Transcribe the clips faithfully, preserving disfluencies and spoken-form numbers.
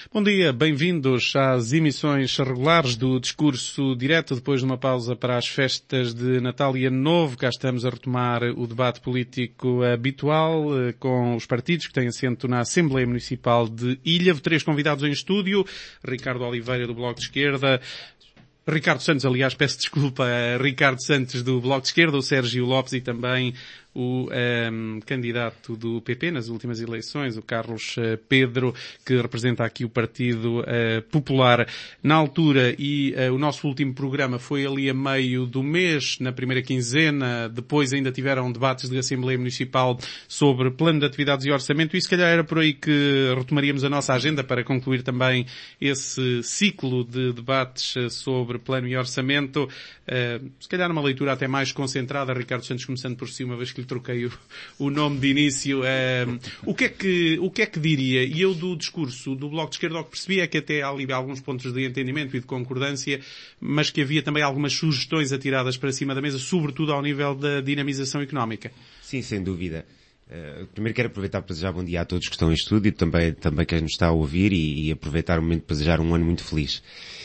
Bom dia, bem-vindos às emissões regulares do Discurso Direto, depois de uma pausa para as festas de Natal e Ano Novo. Cá estamos a retomar o debate político habitual com os partidos que têm assento na Assembleia Municipal de Ilhavo. Três convidados em estúdio: Ricardo Oliveira, do Bloco de Esquerda, Ricardo Santos, aliás, peço desculpa, Ricardo Santos do Bloco de Esquerda, o Sérgio Lopes e também o um, candidato do P P nas últimas eleições, o Carlos uh, Pedro, que representa aqui o Partido uh, Popular. Na altura, e uh, o nosso último programa foi ali a meio do mês, na primeira quinzena, depois ainda tiveram debates de Assembleia Municipal sobre plano de atividades e orçamento, e se calhar era por aí que retomaríamos a nossa agenda para concluir também esse ciclo de debates sobre plano e orçamento. Uh, se calhar numa leitura até mais concentrada, Ricardo Santos, começando por si, uma vez que lhe troquei o, o nome de início. Uh, o que é que, o que é que diria? E eu do discurso do Bloco de Esquerda, o que percebi é que até há ali alguns pontos de entendimento e de concordância, mas que havia também algumas sugestões atiradas para cima da mesa, sobretudo ao nível da dinamização económica. Sim, sem dúvida. Uh, primeiro quero aproveitar para desejar bom dia a todos que estão em estúdio, também, também quem nos está a ouvir, e, e aproveitar o momento para desejar um ano muito feliz.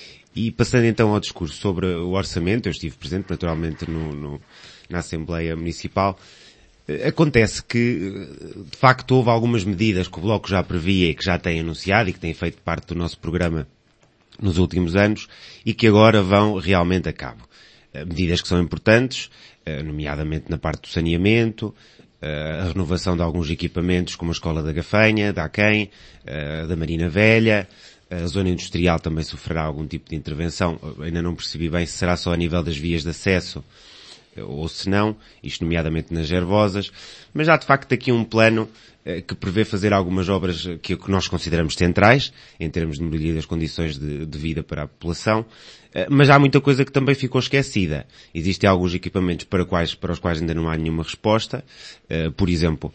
E passando então ao discurso sobre o orçamento, eu estive presente naturalmente no, no, na Assembleia Municipal. Acontece que, de facto, houve algumas medidas que o Bloco já previa e que já tem anunciado e que têm feito parte do nosso programa nos últimos anos e que agora vão realmente a cabo. Medidas que são importantes, nomeadamente na parte do saneamento, a renovação de alguns equipamentos como a Escola da Gafanha, da Aquém, da Marina Velha. A zona industrial também sofrerá algum tipo de intervenção. Ainda não percebi bem se será só a nível das vias de acesso ou se não, isto nomeadamente nas Gervosas. Mas há de facto aqui um plano que prevê fazer algumas obras que nós consideramos centrais, em termos de melhoria das condições de, de vida para a população. Mas há muita coisa que também ficou esquecida. Existem alguns equipamentos para, quais, para os quais ainda não há nenhuma resposta. Por exemplo,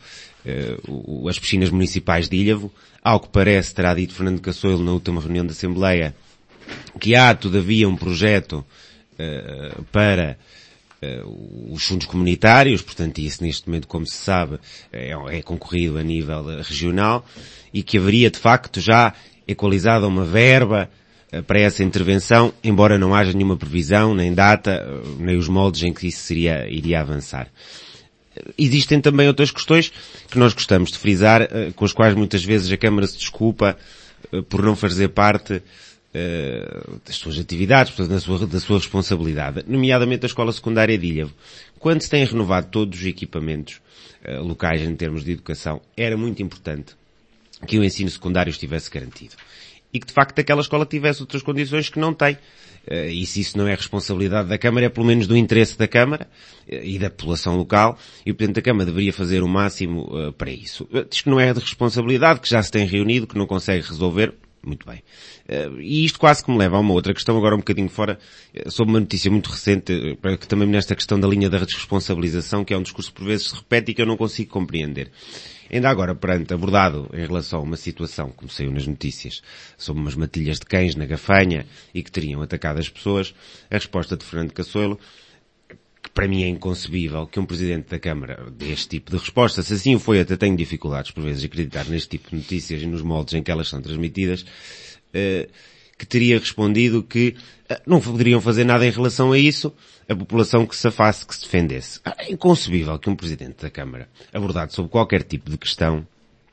as piscinas municipais de Ilhavo. Ao que parece, terá dito Fernando Cassoilo na última reunião da Assembleia, que há todavia um projeto para Uh, os fundos comunitários, portanto isso neste momento, como se sabe, é, é concorrido a nível regional, e que haveria de facto já equalizada uma verba uh, para essa intervenção, embora não haja nenhuma previsão, nem data, uh, nem os moldes em que isso seria, iria avançar. Uh, existem também outras questões que nós gostamos de frisar, uh, com as quais muitas vezes a Câmara se desculpa uh, por não fazer parte Uh, das suas atividades, portanto, da sua, da sua responsabilidade, nomeadamente a Escola Secundária de Ilhavo. Quando se têm renovado todos os equipamentos uh, locais em termos de educação, era muito importante que o ensino secundário estivesse garantido. E que, de facto, aquela escola tivesse outras condições que não tem. Uh, e se isso não é responsabilidade da Câmara, é pelo menos do interesse da Câmara uh, e da população local, e, portanto, a Câmara deveria fazer o máximo uh, para isso. Uh, diz que não é de responsabilidade, que já se tem reunido, que não consegue resolver. Muito bem. Uh, e isto quase que me leva a uma outra questão, agora um bocadinho fora, uh, sobre uma notícia muito recente, uh, que também nesta questão da linha da responsabilização, que é um discurso que por vezes se repete e que eu não consigo compreender. Ainda agora, perante, abordado em relação a uma situação, como saiu nas notícias, sobre umas matilhas de cães na Gafanha e que teriam atacado as pessoas, a resposta de Fernando Cassoilo, que para mim é inconcebível que um Presidente da Câmara dê este tipo de resposta. Se assim o foi, até tenho dificuldades por vezes de acreditar neste tipo de notícias e nos moldes em que elas são transmitidas, uh, que teria respondido que uh, não poderiam fazer nada em relação a isso, a população que se afaste, que se defendesse. É inconcebível que um Presidente da Câmara, abordado sobre qualquer tipo de questão,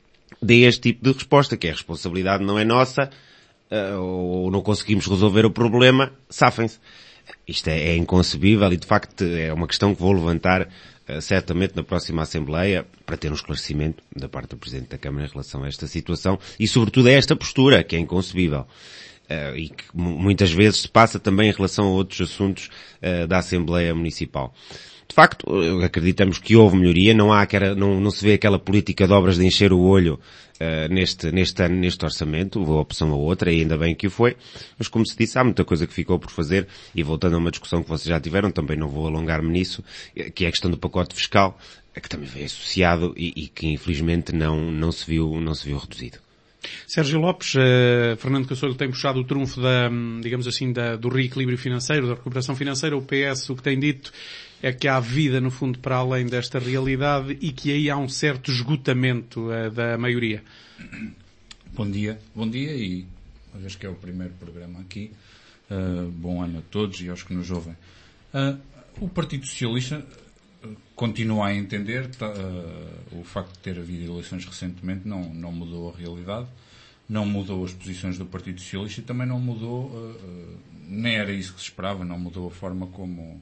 dê este tipo de resposta, que a responsabilidade não é nossa, uh, ou não conseguimos resolver o problema, safem-se. Isto é, é inconcebível e, de facto, é uma questão que vou levantar uh, certamente na próxima Assembleia para ter um esclarecimento da parte do Presidente da Câmara em relação a esta situação e, sobretudo, a esta postura, que é inconcebível. Uh, e que muitas vezes se passa também em relação a outros assuntos uh, da Assembleia Municipal. De facto, acreditamos que houve melhoria, não há aquela, não, não se vê aquela política de obras de encher o olho uh, neste, neste ano, neste orçamento, houve uma opção ou outra, e ainda bem que o foi, mas como se disse, há muita coisa que ficou por fazer, e voltando a uma discussão que vocês já tiveram, também não vou alongar-me nisso, que é a questão do pacote fiscal, que também veio associado e, e que infelizmente não, não se viu, não se viu reduzido. Sérgio Lopes, uh, Fernando Cassoilo tem puxado o trunfo da, digamos assim, da, do reequilíbrio financeiro, da recuperação financeira. O P S o que tem dito é que há vida, no fundo, para além desta realidade e que aí há um certo esgotamento uh, da maioria. Bom dia. Bom dia e uma vez que é o primeiro programa aqui. Uh, bom ano a todos e aos que nos ouvem. Uh, o Partido Socialista continua a entender, tá, uh, o facto de ter havido eleições recentemente não, não mudou a realidade, não mudou as posições do Partido Socialista e também não mudou, uh, uh, nem era isso que se esperava, não mudou a forma como,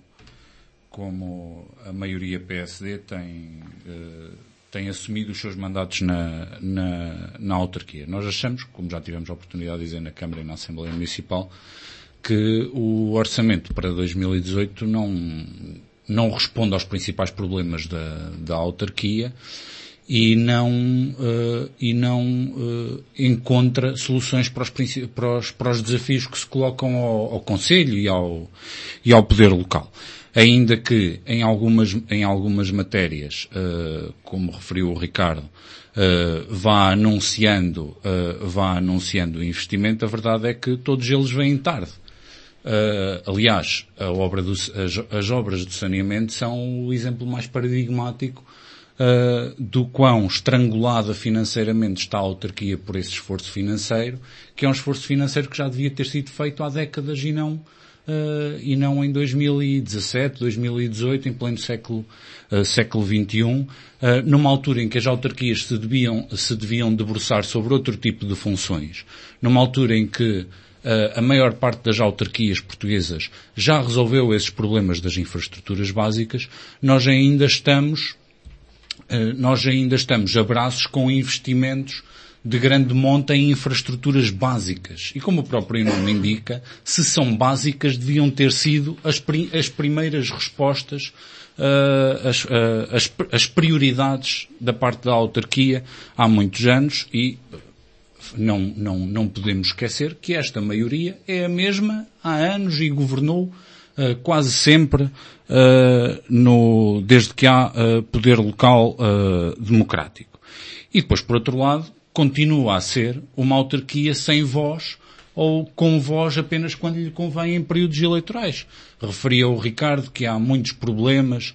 como a maioria P S D tem, uh, tem assumido os seus mandatos na, na, na autarquia. Nós achamos, como já tivemos a oportunidade de dizer na Câmara e na Assembleia Municipal, que o orçamento para dois mil e dezoito não, não responde aos principais problemas da, da autarquia e não, uh, e não uh, encontra soluções para os, para, os, para os desafios que se colocam ao, ao Conselho e ao, e ao poder local. Ainda que em algumas, em algumas matérias, uh, como referiu o Ricardo, uh, vá anunciando, uh, vá anunciando o investimento, a verdade é que todos eles vêm tarde. Uh, aliás, a obra do, as, as obras de saneamento são o exemplo mais paradigmático uh, do quão estrangulada financeiramente está a autarquia por esse esforço financeiro, que é um esforço financeiro que já devia ter sido feito há décadas e não, uh, e não em dois mil e dezassete, dois mil e dezoito, em pleno século, uh, século vinte e um, uh, numa altura em que as autarquias se deviam, se deviam debruçar sobre outro tipo de funções, numa altura em que a maior parte das autarquias portuguesas já resolveu esses problemas das infraestruturas básicas, nós ainda estamos, nós ainda estamos a braços com investimentos de grande monta em infraestruturas básicas. E como o próprio nome indica, se são básicas, deviam ter sido as, prim- as primeiras respostas, uh, as, uh, as, as prioridades da parte da autarquia há muitos anos e Não, não, não podemos esquecer que esta maioria é a mesma há anos e governou uh, quase sempre uh, no, desde que há uh, poder local uh, democrático. E depois, por outro lado, continua a ser uma autarquia sem voz ou com voz apenas quando lhe convém em períodos eleitorais. Referia o Ricardo que há muitos problemas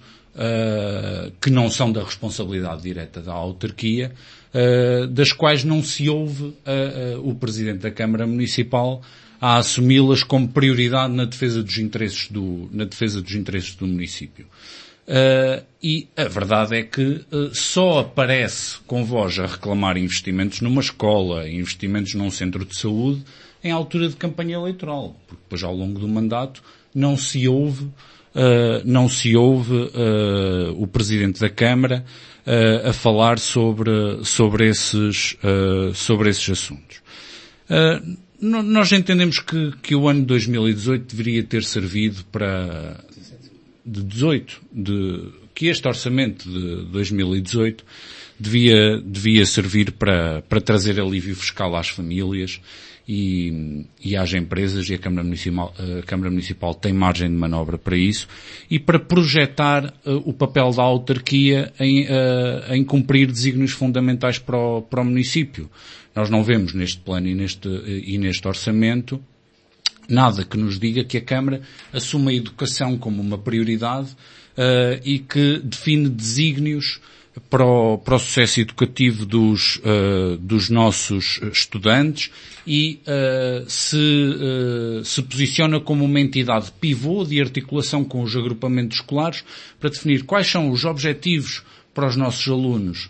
uh, que não são da responsabilidade direta da autarquia, Uh, das quais não se ouve uh, uh, o Presidente da Câmara Municipal a assumi-las como prioridade na defesa dos interesses do, na defesa dos interesses do município. Uh, e a verdade é que uh, só aparece com voz a reclamar investimentos numa escola, investimentos num centro de saúde, em altura de campanha eleitoral, porque depois ao longo do mandato não se ouve, uh, não se ouve uh, o Presidente da Câmara Uh, a falar sobre, sobre, esses, uh, sobre esses assuntos. Uh, no, nós entendemos que, que o ano de dois mil e dezoito deveria ter servido para, de dezoito, de, que este orçamento de dois mil e dezoito devia, devia servir para, para trazer alívio fiscal às famílias e, e às empresas, e a Câmara Municipal, a Câmara Municipal tem margem de manobra para isso, e para projetar uh, o papel da autarquia em, uh, em cumprir desígnios fundamentais para o, para o município. Nós não vemos neste plano e neste, e neste orçamento nada que nos diga que a Câmara assume a educação como uma prioridade uh, e que define desígnios para o, para o sucesso educativo dos, uh, dos nossos estudantes e uh, se, uh, se posiciona como uma entidade pivô de articulação com os agrupamentos escolares para definir quais são os objetivos para os nossos alunos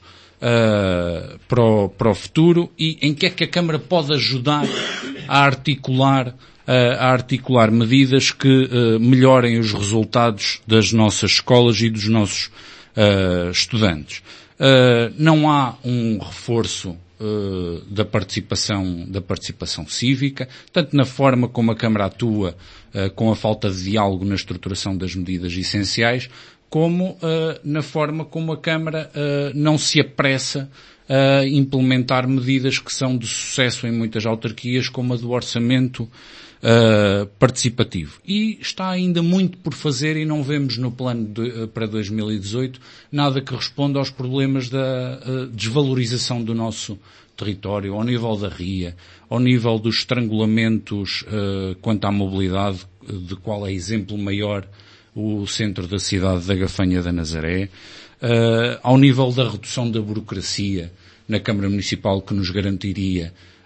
uh, para, o, para o futuro e em que é que a Câmara pode ajudar a articular, uh, a articular medidas que uh, melhorem os resultados das nossas escolas e dos nossos Uh, estudantes. Uh, não há um reforço uh, da participação, da participação cívica, tanto na forma como a Câmara atua uh, com a falta de diálogo na estruturação das medidas essenciais, como uh, na forma como a Câmara uh, não se apressa a implementar medidas que são de sucesso em muitas autarquias, como a do orçamento Uh, participativo. E está ainda muito por fazer e não vemos no plano de, uh, para dois mil e dezoito nada que responda aos problemas da uh, desvalorização do nosso território, ao nível da ria, ao nível dos estrangulamentos uh, quanto à mobilidade, de qual é exemplo maior o centro da cidade da Gafanha da Nazaré, uh, ao nível da redução da burocracia na Câmara Municipal que nos garantiria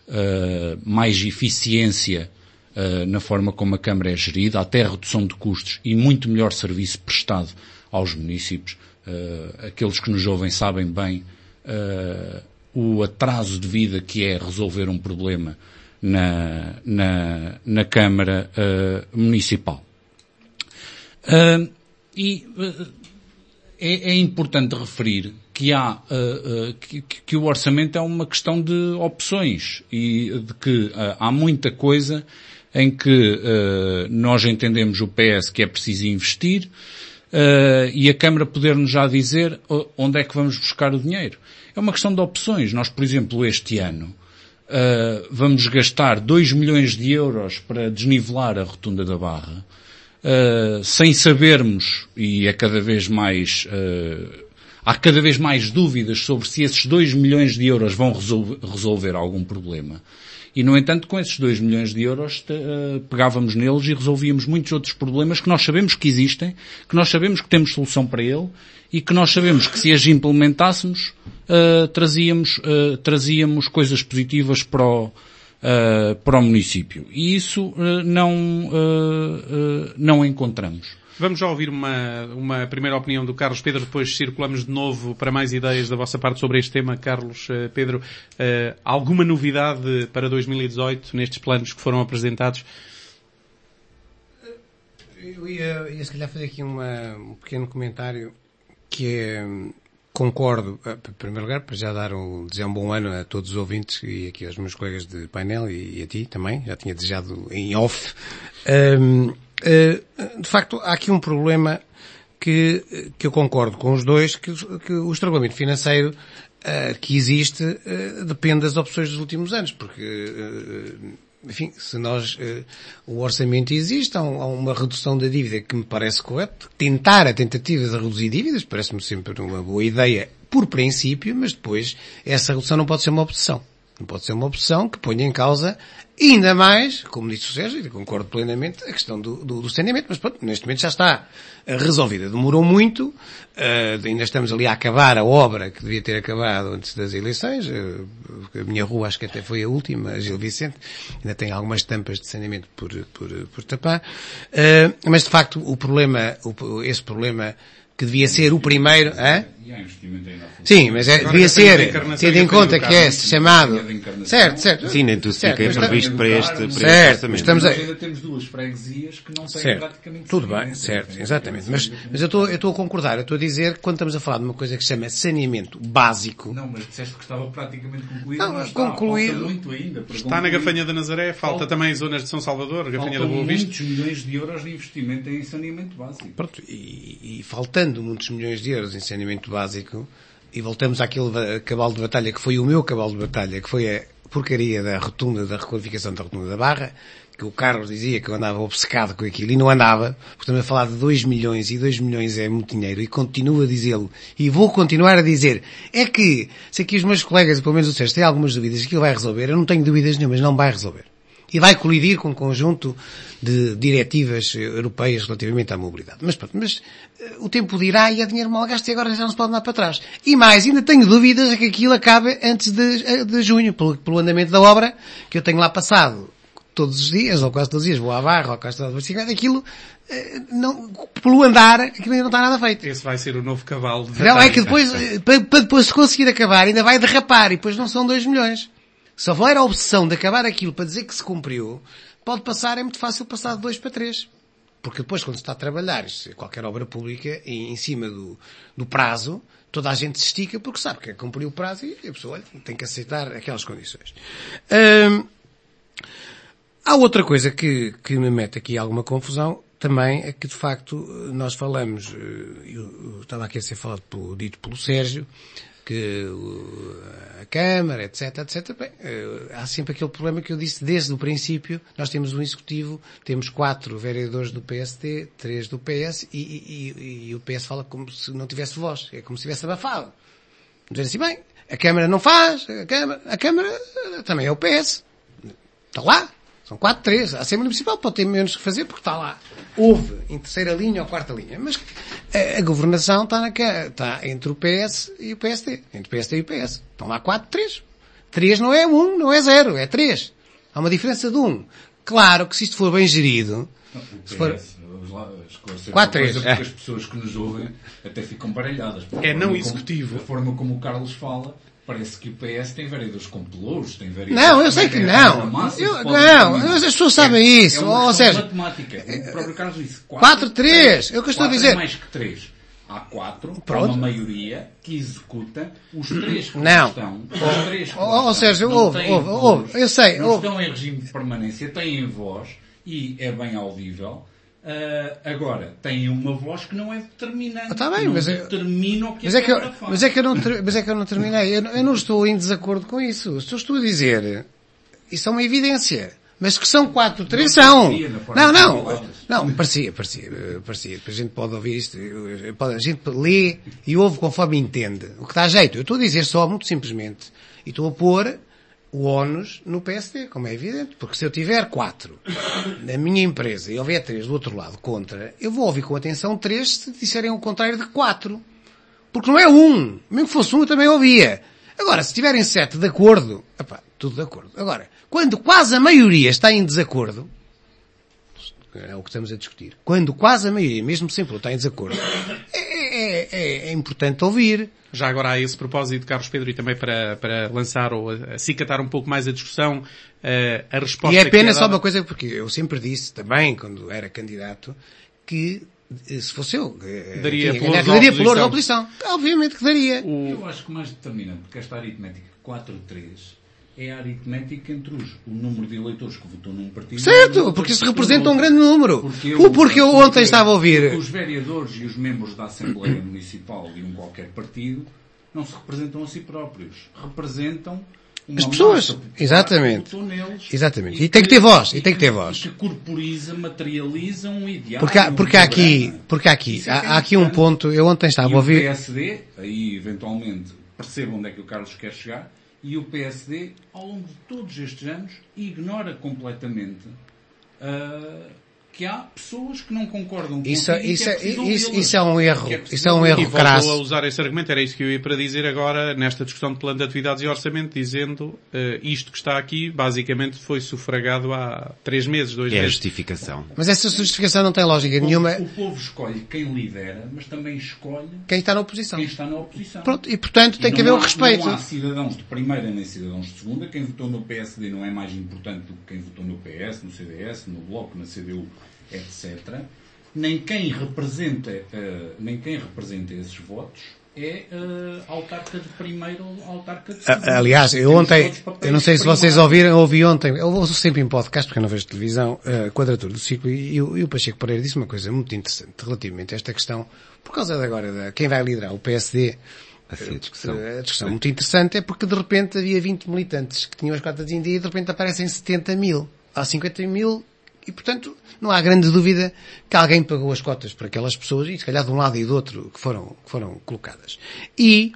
uh, mais eficiência uh, na forma como a Câmara é gerida, até redução de custos e muito melhor serviço prestado aos municípios. Uh, aqueles que nos ouvem sabem bem uh, o atraso de vida que é resolver um problema na, na, na Câmara uh, Municipal. Uh, e uh, é, é importante referir que há uh, uh, que, que o orçamento é uma questão de opções e de que uh, há muita coisa em que uh, nós entendemos o P S que é preciso investir uh, e a Câmara poder-nos já dizer onde é que vamos buscar o dinheiro. É uma questão de opções. Nós, por exemplo, este ano uh, vamos gastar dois milhões de euros para desnivelar a Rotunda da Barra, Uh, sem sabermos, e é cada vez mais, uh, há cada vez mais dúvidas sobre se esses dois milhões de euros vão resolver, resolver algum problema. E, no entanto, com esses dois milhões de euros, uh, pegávamos neles e resolvíamos muitos outros problemas que nós sabemos que existem, que nós sabemos que temos solução para ele e que nós sabemos que se as implementássemos, uh, trazíamos, uh, trazíamos coisas positivas para o Uh, para o município. E isso uh, não, uh, uh, não encontramos. Vamos já ouvir uma, uma primeira opinião do Carlos Pedro, depois circulamos de novo para mais ideias da vossa parte sobre este tema. Carlos uh, Pedro, uh, alguma novidade para dois mil e dezoito nestes planos que foram apresentados? Eu ia, ia se calhar fazer aqui uma, um pequeno comentário que é... Concordo, em primeiro lugar, para já dar um, desejar um bom ano a todos os ouvintes e aqui aos meus colegas de painel e, e a ti também, já tinha desejado em off. Um, uh, de facto, há aqui um problema que, que eu concordo com os dois, que, que o estrangulamento financeiro uh, que existe uh, depende das opções dos últimos anos, porque... Uh, enfim, se nós, uh, o orçamento existe, há, um, há uma redução da dívida que me parece correto. Tentar a tentativa de reduzir dívidas parece-me sempre uma boa ideia por princípio, mas depois essa redução não pode ser uma opção. Não pode ser uma opção que ponha em causa ainda mais, como disse o Sérgio, e concordo plenamente, a questão do, do, do saneamento, mas pronto, neste momento já está resolvida. Demorou muito, uh, ainda estamos ali a acabar a obra que devia ter acabado antes das eleições, uh, a minha rua acho que até foi a última, a Gil Vicente, ainda tem algumas tampas de saneamento por, por, por tapar, uh, mas de facto o problema, o, esse problema que devia ser o primeiro, hã? Sim, mas é, devia ser, tendo em conta que é chamado, certo, certo. Sim, nem tudo fica previsto para este, para certo, este orçamento. Estamos a... Nós ainda temos duas freguesias que não têm certo. praticamente... Tudo bem, certo, exatamente. Mas, mas eu estou, eu estou a concordar, eu estou a dizer que quando estamos a falar de uma coisa que se chama saneamento básico... Não, mas disseste que estava praticamente concluído, não, mas está, concluído. falta muito ainda. Para está na Gafanha da Nazaré, falta, falta também zonas de São Salvador, Gafanha da Boa Vista. muitos milhões de euros de investimento em saneamento básico. Pronto, e, e faltando muitos milhões de euros em saneamento básico, e voltamos àquele cavalo de batalha que foi o meu cavalo de batalha, que foi a porcaria da rotunda, da requalificação da rotunda da Barra, que o Carlos dizia que eu andava obcecado com aquilo, e não andava, porque estamos a falar de dois milhões, e dois milhões é muito dinheiro, e continuo a dizê-lo, e vou continuar a dizer, é que, se aqui os meus colegas, pelo menos o Sérgio, têm algumas dúvidas que aquilo vai resolver, eu não tenho dúvidas nenhumas, não vai resolver. E vai colidir com um conjunto de diretivas europeias relativamente à mobilidade. Mas pronto, mas uh, o tempo dirá e é dinheiro mal gasto e agora já não se pode andar para trás. E mais, ainda tenho dúvidas de que aquilo acabe antes de, de junho, pelo, pelo andamento da obra, que eu tenho lá passado todos os dias, ou quase todos os dias, vou à Barra, ou quase toda a bicicleta, aquilo, uh, não, pelo andar, aquilo ainda não está nada feito. Esse vai ser o novo cavalo de não, é que depois, para, para depois se conseguir acabar, ainda vai derrapar, e depois não são dois milhões. Se houver a opção de acabar aquilo para dizer que se cumpriu, pode passar, é muito fácil passar de dois para três. Porque depois, quando se está a trabalhar, qualquer obra pública, em cima do, do prazo, toda a gente se estica porque sabe que é cumprir o prazo e a pessoa, olha, tem que aceitar aquelas condições. Hum, há outra coisa que, que me mete aqui alguma confusão, também é que, de facto, nós falamos, eu, eu estava aqui a ser falado, pelo, dito pelo Sérgio, que a Câmara, etc, etc, bem, há sempre aquele problema que eu disse desde o princípio. Nós temos um Executivo, temos quatro vereadores do P S D, três do P S, e, e, e, e o P S fala como se não tivesse voz, é como se tivesse abafado. Dizer assim, bem, a Câmara não faz, a Câmara, a Câmara também é o P S. Está lá. São quatro, três. A Assembleia Municipal pode ter menos que fazer porque está lá. Houve em terceira linha ou quarta linha. Mas a, a governação está, na, está entre o P S e o P S D. Entre o P S D e o P S. Estão lá quatro, três. três não é um, não é zero, é três. Há uma diferença de um. Claro que se isto for bem gerido, se for... quatro três. Porque as pessoas que nos ouvem até ficam baralhadas. É não executivo. A forma como o Carlos fala, parece que o P S tem vereadores com pelouros, tem vereadores... Não, eu sei que não. Massa, eu, não, as pessoas sabem é, isso. É uma ou seja, matemática. O próprio Carlos disse quatro três. É o que eu estou a dizer. É mais que três. Há quatro, há uma maioria que executa os três que não estão. Os três que ou, ou seja, houve, houve, houve, eu sei. Não houve. estão em regime de permanência, têm voz e é bem audível. Uh, agora, têm uma voz que não é determinante. Ah, tá bem, não mas determina eu, o que mas a é que eu, faz. mas é que eu não, mas é que eu não terminei. Eu, eu não estou em desacordo com isso. Eu estou a dizer, isso é uma evidência. Mas que são quatro, três são. Não, não. Não, parecia, parecia, parecia. A gente pode ouvir isto, a gente lê e ouve conforme entende. O que dá jeito. Eu estou a dizer só, muito simplesmente, e estou a pôr o ónus no P S D, como é evidente. Porque se eu tiver quatro na minha empresa e houver três do outro lado contra, eu vou ouvir com atenção três se disserem o contrário de quatro. Porque não é um. Mesmo que fosse um, eu também ouvia. Agora, se tiverem sete de acordo, epá, tudo de acordo. Agora, quando quase a maioria está em desacordo, é o que estamos a discutir. Quando quase a maioria, mesmo sempre está em desacordo, é, é, é, é importante ouvir. Já agora a esse propósito, Carlos Pedro, e também para, para lançar ou acicatar um pouco mais a discussão, a resposta... E é pena que é só dada... uma coisa, porque eu sempre disse também, quando era candidato, que se fosse eu, daria tinha, pelouros daria à pelouros à oposição. Obviamente que daria. O... Eu acho que mais determinante, porque esta aritmética quatro três é a aritmética entre os, o número de eleitores que votou num partido... Certo, porque isso representa um grande número. Porque eu, porque eu ontem porque, estava a ouvir... Os vereadores e os membros da Assembleia Municipal de um qualquer partido não se representam a si próprios. Representam uma as pessoas. Exatamente. Que neles Exatamente. E, e tem que ter voz. E, e tem que ter voz. E que corporiza, materializa um ideal. Porque há, porque há aqui, porque há aqui, há, há aqui um ponto, eu ontem estava a ouvir... E o P S D, aí eventualmente percebam onde é que o Carlos quer chegar, e o P S D, ao longo de todos estes anos, ignora completamente uh, que há pessoas que não concordam com isso. Isso, é isso, isso é um erro. É isso é um erro e crasso. voltou a usar esse argumento, era isso que eu ia para dizer agora, nesta discussão de plano de atividades e orçamento, dizendo uh, isto que está aqui, basicamente foi sufragado há três meses, dois é meses. É a justificação. Mas essa justificação não tem lógica o povo, nenhuma. O povo escolhe quem lidera, mas também escolhe quem está na oposição. Quem está na oposição. Pronto, e portanto tem e que haver o há, respeito. Não há cidadãos de primeira nem cidadãos de segunda. Quem votou no P S D não é mais importante do que quem votou no P S, no C D S, no Bloco, na C D U, etcétera. Nem quem representa, uh, nem quem representa esses votos é uh, autarca de primeiro ou autarca de segundo. Aliás, eu ontem, eu não sei se vocês ouviram, eu ouvi ontem, eu ouço sempre em podcast porque eu não vejo televisão, a uh, Quadratura do Ciclo, e, e, o, e o Pacheco Pereira disse uma coisa muito interessante relativamente a esta questão, por causa de agora de quem vai liderar o P S D. A discussão. A discussão muito interessante é porque de repente havia vinte militantes que tinham as cotas de Índia e de repente aparecem setenta mil. Há cinquenta mil e, portanto, não há grande dúvida que alguém pagou as cotas para aquelas pessoas e, se calhar, de um lado e do outro que foram, que foram colocadas. E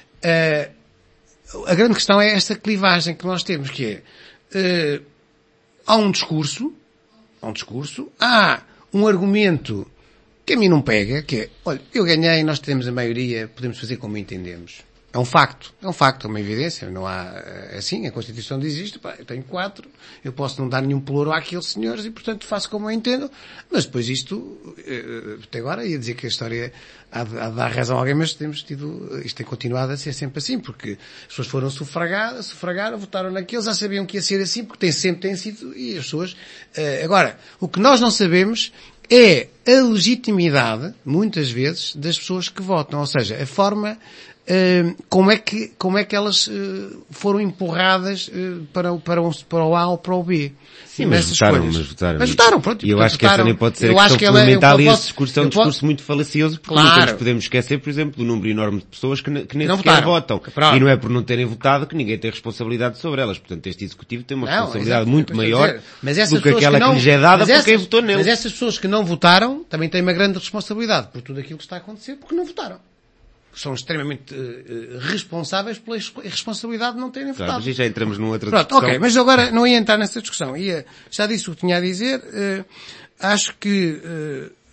uh, a grande questão é esta clivagem que nós temos, que é uh, há um discurso, há um discurso, há um argumento que a mim não pega, que é, olha, eu ganhei, nós temos a maioria, podemos fazer como entendemos. É um facto, é um facto, é uma evidência, não há, assim, a Constituição diz isto, pá, eu tenho quatro, eu posso não dar nenhum pelouro àqueles senhores e, portanto, faço como eu entendo, mas depois isto, até agora, ia dizer que a história há de, há de dar razão a alguém, mas temos tido, isto tem continuado a ser sempre assim, porque as pessoas foram sufragadas, sufragaram, votaram naqueles, já sabiam que ia ser assim, porque tem, sempre tem sido, e as pessoas, agora, o que nós não sabemos é a legitimidade, muitas vezes, das pessoas que votam, ou seja, a forma Uh, como é que, como é que elas uh, foram empurradas uh, para, para, um, para o A ou para o B. Sim, mas votaram, mas votaram. Mas votaram, pronto. E eu portanto, acho que essa nem pode ser eu a questão que fundamental ela, e posso, esse discurso é um posso, discurso muito falacioso porque claro. nunca nos podemos esquecer, por exemplo, do número enorme de pessoas que, que nem não sequer votaram. votam. Pronto. E não é por não terem votado que ninguém tem responsabilidade sobre elas. Portanto, este Executivo tem uma não, responsabilidade exato, muito maior do que aquela que, não, que lhes é dada por essas, quem votou nele. Mas essas pessoas que não votaram também têm uma grande responsabilidade por tudo aquilo que está a acontecer porque não votaram. São extremamente uh, responsáveis pela irresponsabilidade de não terem claro, votado. Mas já entramos numa outra Pronto, discussão. ok, mas agora não ia entrar nessa discussão. Ia, já disse o que tinha a dizer. Uh, acho que uh,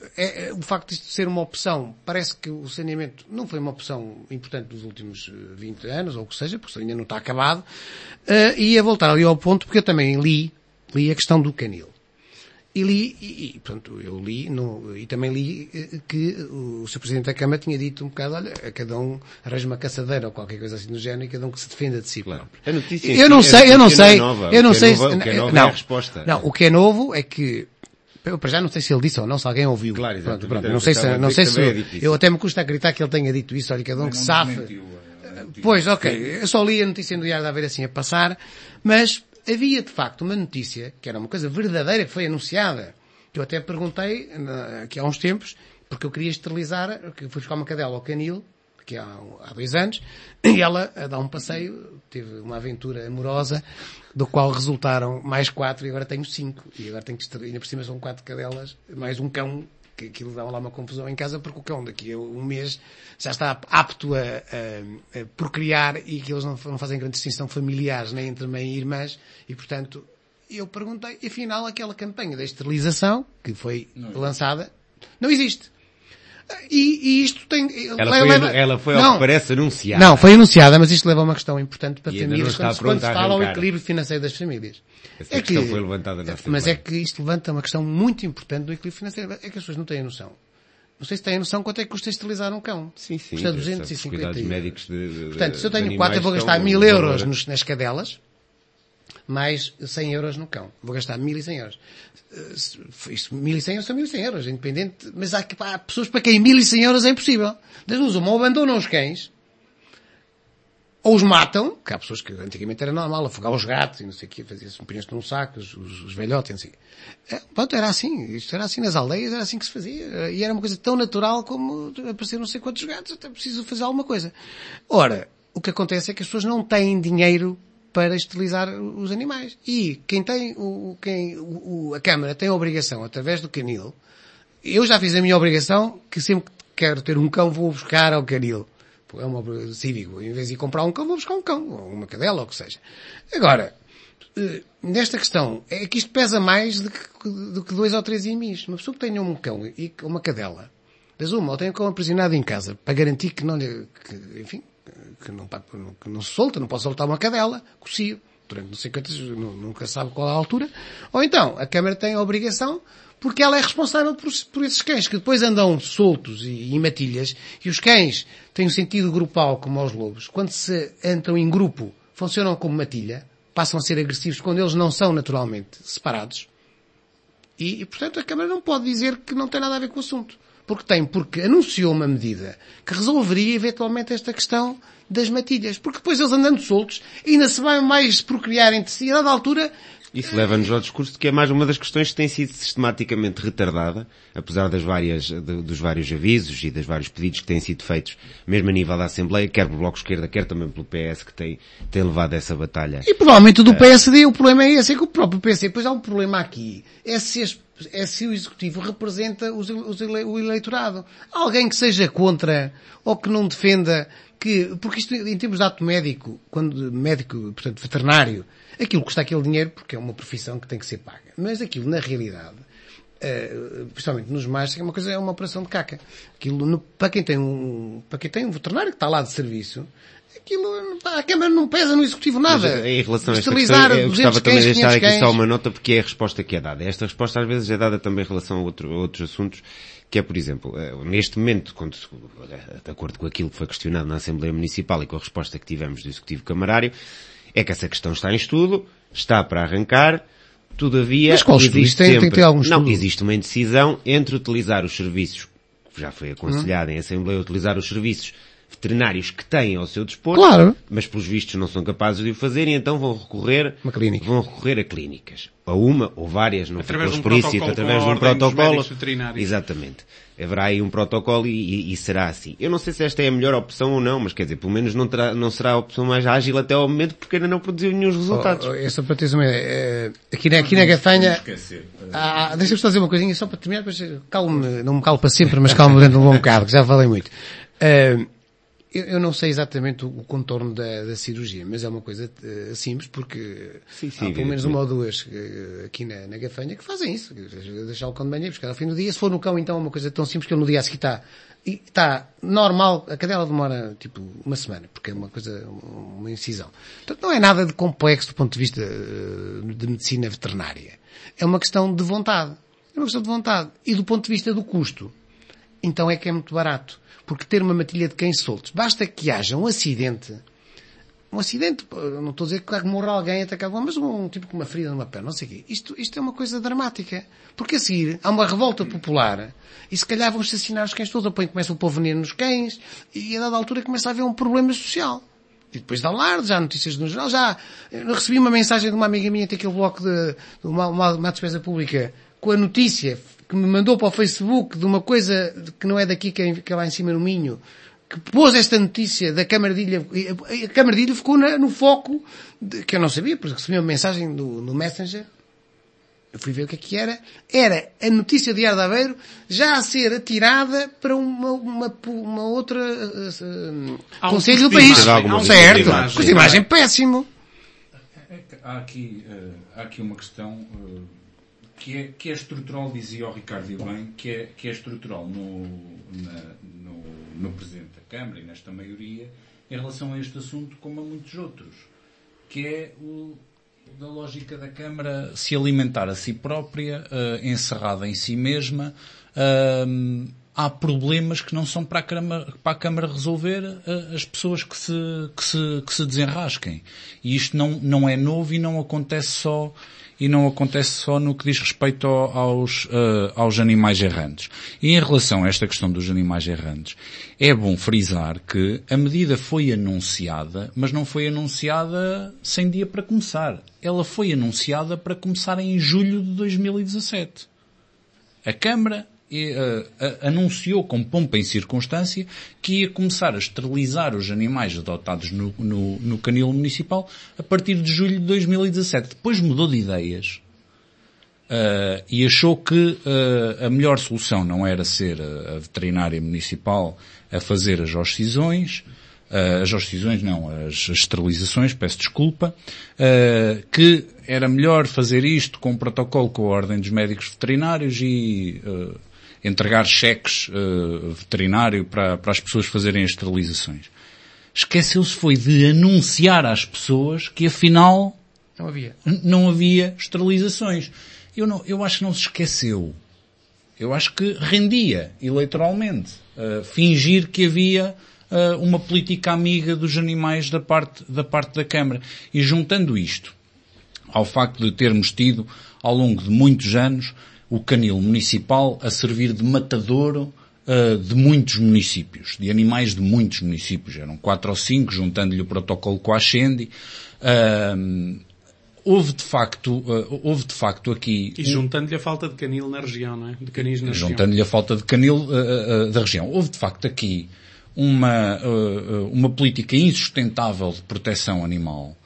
é, é, o facto de isto ser uma opção, parece que o saneamento não foi uma opção importante nos últimos vinte anos, ou o que seja, porque ainda não está acabado, uh, e a voltar ali ao ponto, porque eu também li, li a questão do canil. E li, e, e portanto, eu li, no, e também li que o senhor Presidente da Câmara tinha dito um bocado, olha, a cada um arranja uma caçadeira ou qualquer coisa assim do género e cada um que se defenda de si claro. próprio. A notícia eu não sei, eu não sei, eu não sei, o que é novo é a resposta. Não, o que é novo é que, eu para já não sei se ele disse ou não, se alguém ouviu. Claro, pronto, pronto, não sei se, não sei se, eu até me custa acreditar que ele tenha dito isso, olha, cada um que safe. Pois, ok, eu só li a notícia no Diário da Aveiro assim a passar, mas havia de facto uma notícia, que era uma coisa verdadeira, que foi anunciada. Eu até perguntei, aqui há uns tempos, porque eu queria esterilizar, que fui buscar uma cadela ao canil, que há, há dois anos, e ela, a dar um passeio, teve uma aventura amorosa, do qual resultaram mais quatro, e agora tenho cinco. E agora tenho que esterilizar, ainda por cima são quatro cadelas, mais um cão, que aquilo dá lá uma confusão em casa, porque o cão daqui a um mês já está apto a, a, a procriar, e que eles não, não fazem grande distinção familiares, nem entre mãe e irmãs, e portanto, eu perguntei, e afinal aquela campanha da esterilização, que foi não lançada, não existe. E, e isto tem... Ela leva, foi, ela foi não, ao que parece anunciada. Não, foi anunciada, mas isto leva a uma questão importante para e famílias, quando, quando se fala ao equilíbrio financeiro das famílias. Essa é questão que, foi levantada na mas é que isto levanta uma questão muito importante do equilíbrio financeiro. É que as pessoas não têm noção. Não sei se têm noção quanto é que custa esterilizar um cão. Sim, sim. Custa duzentos e cinquenta cuidados médicos de, de, portanto, se eu tenho de quatro, eu vou gastar estão, mil euros nos, nas cadelas, mais cem euros no cão. Vou gastar mil e cem euros. Isto, mil e cem euros são mil e cem euros, independente, mas há, há pessoas para quem mil e cem euros é impossível. Das duas, uma, ou abandonam os cães, ou os matam, que há pessoas que antigamente era normal, afogar os gatos e não sei o quê, fazia-se um pinhas num saco, os, os, os velhotes, não sei o quê. Pronto, era assim, isto era assim nas aldeias, era assim que se fazia, e era uma coisa tão natural como aparecer não sei quantos gatos, até preciso fazer alguma coisa. Ora, o que acontece é que as pessoas não têm dinheiro para esterilizar os animais. E quem tem, o, quem, o, a Câmara tem a obrigação, através do canil, eu já fiz a minha obrigação, que sempre que quero ter um cão vou buscar ao canil. É uma cívico. Em vez de ir comprar um cão, vou buscar um cão, ou uma cadela, ou o que seja. Agora, nesta questão, é que isto pesa mais do que, do que dois ou três imis. Uma pessoa que tenha um cão e uma cadela, das uma, ou tem um cão aprisionado em casa, para garantir que não lhe, que, enfim, que não, que não se solta, não pode soltar uma cadela, cocio, durante não sei quantas, nunca sabe qual é a altura. Ou então, a Câmara tem a obrigação, porque ela é responsável por, por esses cães, que depois andam soltos e em matilhas, e os cães têm um sentido grupal como aos lobos. Quando se entram em grupo, funcionam como matilha, passam a ser agressivos quando eles não são naturalmente separados. E, e portanto, a Câmara não pode dizer que não tem nada a ver com o assunto. Porque tem, porque anunciou uma medida que resolveria eventualmente esta questão das matilhas. Porque depois eles andando soltos, ainda se vai mais procriar entre si, e a dada altura... Isso leva-nos ao discurso de que é mais uma das questões que tem sido sistematicamente retardada, apesar das várias, de, dos vários avisos e dos vários pedidos que têm sido feitos, mesmo a nível da Assembleia, quer pelo Bloco de Esquerda, quer também pelo P S, que tem, tem levado essa batalha. E provavelmente do P S D o problema é esse, é que o próprio P S D, depois há um problema aqui, é se, as, é se o Executivo representa os, os ele, o eleitorado. Alguém que seja contra, ou que não defenda, que, porque isto em termos de ato médico, quando médico, portanto veterinário, aquilo custa aquele dinheiro porque é uma profissão que tem que ser paga. Mas aquilo, na realidade, uh, principalmente nos machos, é uma coisa, é uma operação de caca. Aquilo, no, para quem tem um, para quem tem um veterinário que está lá de serviço, aquilo, a Câmara não pesa no Executivo nada. Mas, em relação a esta Esterilizar questão, eu gostava também de deixar aqui cães. só uma nota, porque é a resposta que é dada. Esta resposta às vezes é dada também em relação a, outro, a outros assuntos, que é, por exemplo, neste momento, quando, de acordo com aquilo que foi questionado na Assembleia Municipal e com a resposta que tivemos do Executivo Camarário, é que essa questão está em estudo, está para arrancar, todavia... Mas qual estudo? Existe tem, sempre, tem que ter algum estudo? Não, existe uma indecisão entre utilizar os serviços, que já foi aconselhado hum. em Assembleia, utilizar os serviços veterinários que têm ao seu dispor, claro. Mas pelos vistos não são capazes de o fazer e então vão recorrer, uma clínica. vão recorrer a clínicas. A uma ou várias, não através ficou explícito, um através de um protocolo. Veterinários. Exatamente. Haverá aí um protocolo e, e, e será assim. Eu não sei se esta é a melhor opção ou não, mas quer dizer, pelo menos não, terá, não será a opção mais ágil até ao momento porque ainda não produziu nenhum resultados. Oh, oh, é só para teres uma ideia. Aqui, aqui na Gafanha, ah, deixa-me só dizer uma coisinha só para terminar, depois calme, não me calo para sempre, mas calme durante um bom bocado, que já falei muito. Uh, Eu, eu não sei exatamente o, o contorno da, da cirurgia, mas é uma coisa uh, simples, porque sim, sim, há pelo menos uma ou duas uh, aqui na, na Gafanha que fazem isso. Deixar o cão de manhã e buscar ao fim do dia. Se for no cão, então é uma coisa tão simples que ele no dia a seguir está... E está normal, a cadela demora tipo uma semana, porque é uma coisa, uma incisão. Portanto, não é nada de complexo do ponto de vista uh, de medicina veterinária. É uma questão de vontade. É uma questão de vontade. E do ponto de vista do custo, então é que é muito barato. Porque ter uma matilha de cães soltos, basta que haja um acidente, um acidente, não estou a dizer que morra alguém atacado, mas um tipo com uma ferida numa perna, não sei o quê. Isto, isto é uma coisa dramática. Porque a seguir há uma revolta popular e se calhar vão assassinar os cães todos, ou põe, começa a pôr veneno nos cães e a dada altura começa a haver um problema social. E depois dá alarde, já há notícias no jornal, já eu recebi uma mensagem de uma amiga minha, tem aquele bloco de, de uma, uma, uma despesa pública, com a notícia que me mandou para o Facebook de uma coisa que não é daqui, que é, que é lá em cima no Minho, que pôs esta notícia da Câmara de Ilha, a Câmara de Ilha ficou na, no foco, de, que eu não sabia, porque recebi uma mensagem no, no Messenger, eu fui ver o que é que era, era a notícia de Diário de Aveiro já a ser atirada para uma, uma, uma outra uh, conselho do país. Certo, com essa imagem péssimo. Há aqui, uh, há aqui uma questão uh, que, é, que é estrutural, dizia o Ricardo e bem, que é, que é estrutural no, na, no, no Presidente da Câmara e nesta maioria em relação a este assunto, como a muitos outros, que é o da lógica da Câmara se alimentar a si própria, uh, encerrada em si mesma. Uh, há problemas que não são para a Câmara, para a Câmara resolver, uh, as pessoas que se, que se, que se desenrasquem. E isto não, não é novo e não acontece só, e não acontece só no que diz respeito aos, uh, aos animais errantes. E em relação a esta questão dos animais errantes, é bom frisar que a medida foi anunciada, mas não foi anunciada sem dia para começar. Ela foi anunciada para começar em julho de dois mil e dezassete. A Câmara E, uh, uh, anunciou com pompa em circunstância que ia começar a esterilizar os animais adotados no, no, no canil municipal a partir de julho de dois mil e dezassete. Depois mudou de ideias uh, e achou que uh, a melhor solução não era ser a, a veterinária municipal a fazer as oxcisões, uh, as oxcisões não, as, as esterilizações, peço desculpa, uh, que era melhor fazer isto com um protocolo com a Ordem dos Médicos Veterinários e uh, entregar cheques uh, veterinário para, para as pessoas fazerem as esterilizações. Esqueceu-se foi de anunciar às pessoas que afinal não havia, não havia esterilizações. Eu, não, eu acho que não se esqueceu. Eu acho que rendia eleitoralmente uh, fingir que havia uh, uma política amiga dos animais da parte, da parte da Câmara. E juntando isto ao facto de termos tido, ao longo de muitos anos, o canil municipal a servir de matadouro uh, de muitos municípios, de animais de muitos municípios. Eram quatro ou cinco, juntando-lhe o protocolo com a Ascendi. Uh, houve de facto, uh, houve de facto aqui... E juntando-lhe a falta de canil na região, não é? De canis na região. Juntando-lhe a falta de canil uh, uh, da região. Houve de facto aqui uma, uh, uma política insustentável de proteção animal,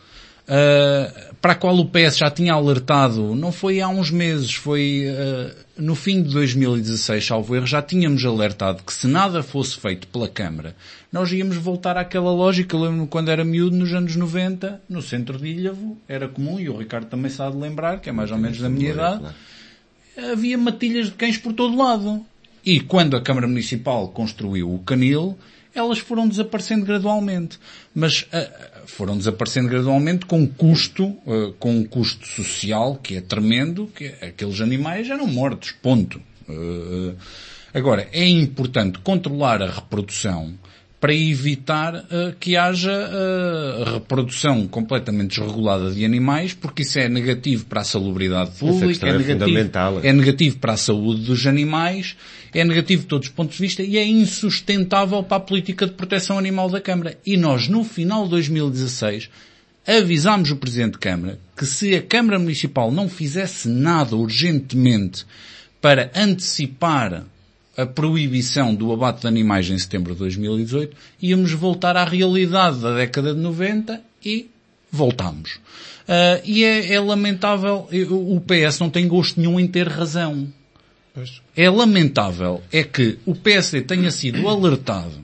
Uh, para a qual o P S já tinha alertado, não foi há uns meses, foi uh, no fim de dois mil e dezasseis, salvo erro, já tínhamos alertado que se nada fosse feito pela Câmara, nós íamos voltar àquela lógica. Eu lembro-me quando era miúdo, nos anos noventa, no centro de Ilhavo, era comum, e o Ricardo também sabe lembrar, que é mais ou menos da minha idade, havia matilhas de cães por todo lado. E quando a Câmara Municipal construiu o canil, elas foram desaparecendo gradualmente. Mas uh, foram desaparecendo gradualmente com um custo, uh, com um custo social que é tremendo, que aqueles animais eram mortos, ponto. Uh, agora, é importante controlar a reprodução para evitar uh, que haja uh, reprodução completamente desregulada de animais, porque isso é negativo para a salubridade pública, é, é, negativo, é negativo para a saúde dos animais, é negativo de todos os pontos de vista e é insustentável para a política de proteção animal da Câmara. E nós, no final de dois mil e dezasseis, avisámos o Presidente de Câmara que se a Câmara Municipal não fizesse nada urgentemente para antecipar a proibição do abate de animais em setembro de dois mil e dezoito, íamos voltar à realidade da década de noventa e voltámos. Uh, e é, é lamentável, o P S não tem gosto nenhum em ter razão. Pois. É lamentável é que o P S D tenha sido alertado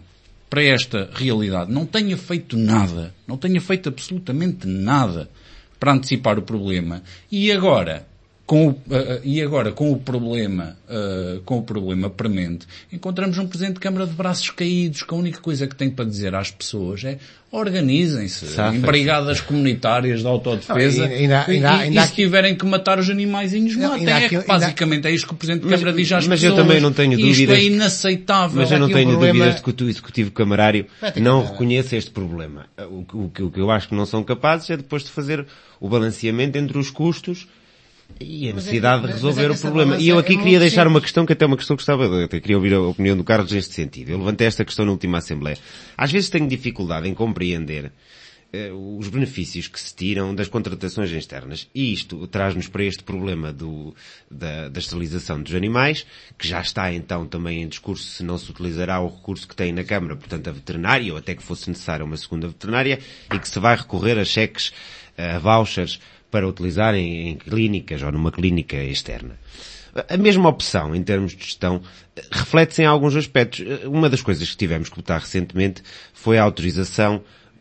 para esta realidade, não tenha feito nada, não tenha feito absolutamente nada para antecipar o problema, e agora, com o, uh, e agora com o problema, uh, com o problema premente, encontramos um Presidente de Câmara de braços caídos, que a única coisa que tem para dizer às pessoas é organizem-se em brigadas comunitárias de autodefesa, não, ainda, ainda, e, ainda, ainda, e se tiverem que matar os animaizinhos, matem. É que basicamente é isto que o Presidente de Câmara mas, diz às mas pessoas. Mas eu também não tenho dúvidas. Isto é inaceitável. Mas eu não tenho um problema... dúvidas de que o Executivo Camarário não reconheça este problema. O, o, o que eu acho que não são capazes é depois de fazer o balanceamento entre os custos e a necessidade é que, de resolver é o problema. E eu aqui é queria deixar simples. Uma questão que até é uma questão que gostava de, até queria ouvir a opinião do Carlos neste sentido. Eu levantei esta questão na última Assembleia. Às vezes tenho dificuldade em compreender eh, os benefícios que se tiram das contratações externas. E isto traz-nos para este problema do, da, da esterilização dos animais, que já está então também em discurso se não se utilizará o recurso que tem na Câmara, portanto a veterinária, ou até que fosse necessária uma segunda veterinária, e que se vai recorrer a cheques, a vouchers, para utilizar em, em clínicas ou numa clínica externa. A mesma opção, em termos de gestão, reflete-se em alguns aspectos. Uma das coisas que tivemos que votar recentemente foi a autorização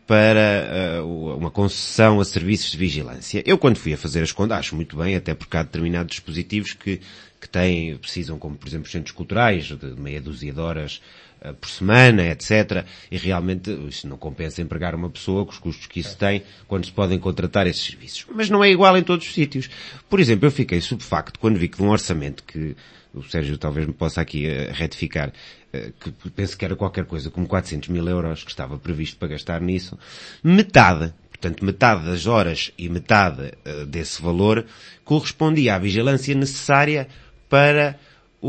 para uh, uma concessão a serviços de vigilância. Eu, quando fui a fazer as contas, acho muito bem, até porque há determinados dispositivos que, que têm, precisam, como por exemplo os centros culturais, de meia dúzia de horas uh, por semana, etcétera. E realmente isso não compensa empregar uma pessoa com os custos que isso tem, quando se podem contratar esses serviços. Mas não é igual em todos os sítios. Por exemplo, eu fiquei subfacto quando vi que de um orçamento que o Sérgio talvez me possa aqui uh, retificar, uh, que penso que era qualquer coisa como quatrocentos mil euros que estava previsto para gastar nisso, metade, portanto metade das horas e metade uh, desse valor correspondia à vigilância necessária para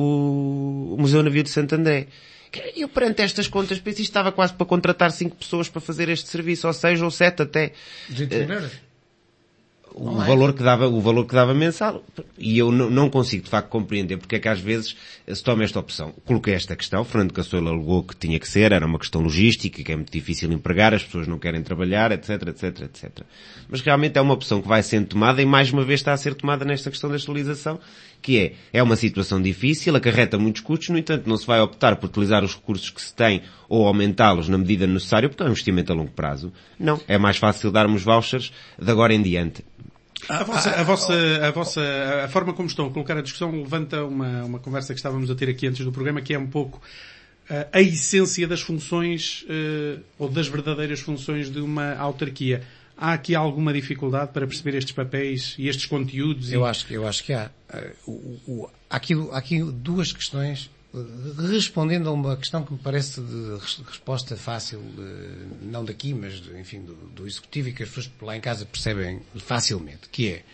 o, o Museu Navio de Santo André. Eu, perante estas contas, pensei que estava quase para contratar cinco pessoas para fazer este serviço, ou seis ou sete até. O não valor é. que dava, o valor que dava mensal. E eu não, não consigo, de facto, compreender porque é que às vezes se toma esta opção. Coloquei esta questão, Fernando Cassola alegou que tinha que ser, era uma questão logística, que é muito difícil empregar, as pessoas não querem trabalhar, etc, etc, etcétera. Mas realmente é uma opção que vai sendo tomada e mais uma vez está a ser tomada nesta questão da esterilização, que é, é uma situação difícil, acarreta muitos custos, no entanto não se vai optar por utilizar os recursos que se tem ou aumentá-los na medida necessária, porque é um investimento a longo prazo. Não, é mais fácil darmos vouchers de agora em diante. A vossa, a vossa, a vossa, a forma como estão a colocar a discussão levanta uma, uma conversa que estávamos a ter aqui antes do programa, que é um pouco uh, a essência das funções, uh, ou das verdadeiras funções de uma autarquia. Há aqui alguma dificuldade para perceber estes papéis e estes conteúdos? Eu e... acho, eu acho que há. Uh, o, o, há, aqui, há aqui duas questões, respondendo a uma questão que me parece de resposta fácil, não daqui, mas enfim, do, do Executivo, e que as pessoas lá em casa percebem facilmente, que é,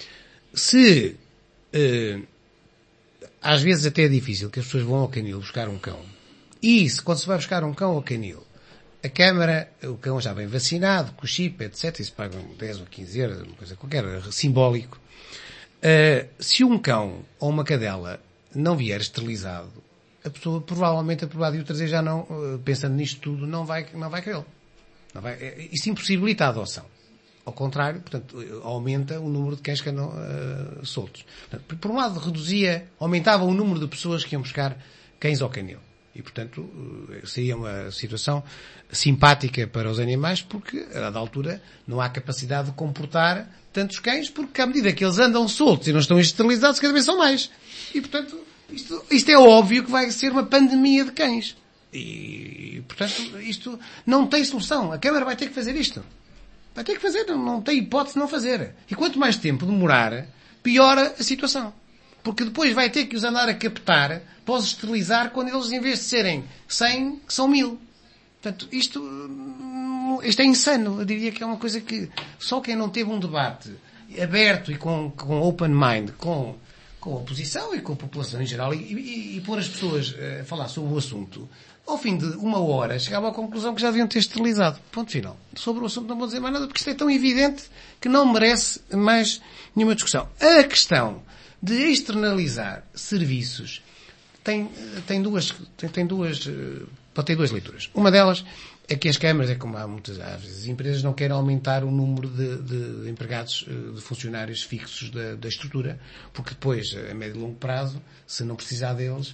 se eh, às vezes até é difícil que as pessoas vão ao canil buscar um cão, e se quando se vai buscar um cão ao canil, a Câmara, o cão já bem vacinado, com o chip, etcétera, e se pagam dez ou quinze euros, uma coisa qualquer, simbólico, uh, se um cão ou uma cadela não vier esterilizado, a pessoa provavelmente a probabilidade de o trazer já não, pensando nisto tudo, não vai, não vai querê-lo. Não vai, isso impossibilita a adoção. Ao contrário, portanto, aumenta o número de cães que andam uh, soltos. Portanto, por um lado, reduzia, aumentava o número de pessoas que iam buscar cães ao canil. E, portanto, uh, seria uma situação simpática para os animais, porque, a dada altura, não há capacidade de comportar tantos cães, porque à medida que eles andam soltos e não estão esterilizados, cada vez são mais. E, portanto, isto, isto é óbvio que vai ser uma pandemia de cães. E, portanto, isto não tem solução. A Câmara vai ter que fazer isto. Vai ter que fazer. Não, não tem hipótese de não fazer. E quanto mais tempo demorar, piora a situação. Porque depois vai ter que os andar a captar para os esterilizar quando eles, em vez de serem cem, são mil. Portanto, isto, isto é insano. Eu diria que é uma coisa que só quem não teve um debate aberto e com, com open mind, com com a oposição e com a população em geral, e, e, e pôr as pessoas a falar sobre o assunto, ao fim de uma hora chegava à conclusão que já deviam ter esterilizado. Ponto final. Sobre o assunto não vou dizer mais nada, porque isto é tão evidente que não merece mais nenhuma discussão. A questão de externalizar serviços tem, tem duas, tem, tem duas, pode ter duas leituras. Uma delas é que as câmaras, é como há muitas vezes, as empresas não querem aumentar o número de, de, de empregados, de funcionários fixos da, da estrutura, porque depois, a médio e longo prazo, se não precisar deles,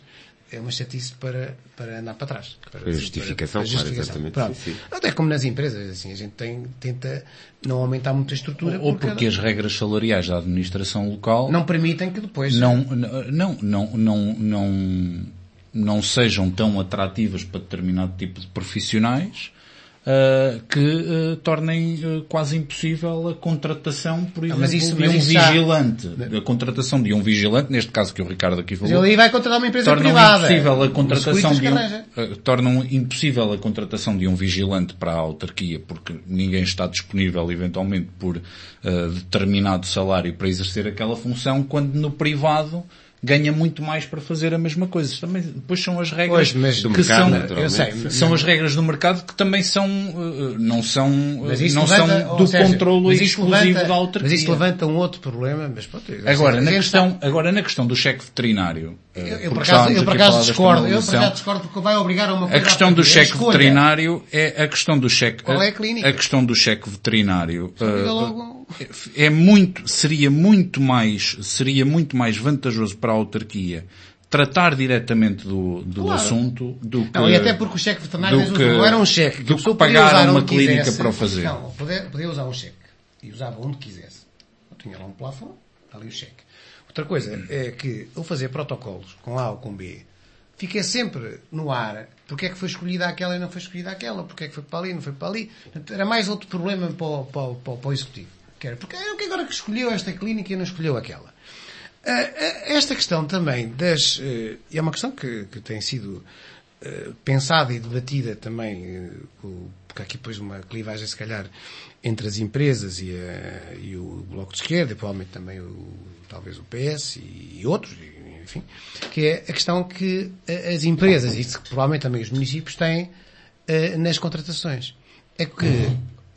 é uma chatice para, para andar para trás. Para, para justificação, para, para justificação. Claro, sim, sim. Até como nas empresas, assim, a gente tem, tenta não aumentar muito a estrutura. Ou porque, porque as regras salariais da administração local não permitem que depois não, não, não, não, não, não sejam tão atrativas para determinado tipo de profissionais. Uh, que uh, tornem uh, quase impossível a contratação, por exemplo, mas isso, de mas um isso vigilante. Já... A contratação de um vigilante, neste caso que o Ricardo aqui falou, ele vai contratar uma empresa tornam privada. Impossível a contratação de um, uh, tornam impossível a contratação de um vigilante para a autarquia, porque ninguém está disponível, eventualmente, por uh, determinado salário para exercer aquela função, quando no privado ganha muito mais para fazer a mesma coisa. Também, depois são as regras pois, mas que mercado, são, eu sei, são não. as regras do mercado que também são, não são, não levanta, são do seja, controle exclusivo levanta, da autarquia. Mas isso levanta um outro problema, mas pronto. Agora, na questão, agora na questão do cheque veterinário, eu, eu por acaso, eu por acaso discordo, eu por acaso discordo porque vai obrigar a uma coisa. A questão do cheque escolha. veterinário é a questão do cheque, Qual é a clínica? A questão do cheque veterinário, uh, é muito, seria muito mais, seria muito mais vantajoso para a autarquia tratar diretamente do, do claro. assunto do que... Não, e até porque o cheque veterinário que, não era um cheque. Do que pagar uma clínica quisesse, para o fazer. Não, podia, podia usar um cheque. E usava onde quisesse. Eu tinha lá um plafond, ali o cheque. Outra coisa é que eu fazer protocolos com A ou com B, fiquei sempre no ar. Porque é que foi escolhida aquela e não foi escolhida aquela? Porque é que foi para ali e não foi para ali? Era mais outro problema para o, para o, para o, para o executivo. Que era, porque é o que agora que escolheu esta clínica e não escolheu aquela. Esta questão também das... E é uma questão que, que tem sido pensada e debatida também, porque há aqui depois uma clivagem, se calhar, entre as empresas e, a, e o Bloco de Esquerda, e provavelmente também o, talvez o P S e outros, enfim, que é a questão que as empresas, e que provavelmente também os municípios têm nas contratações. É que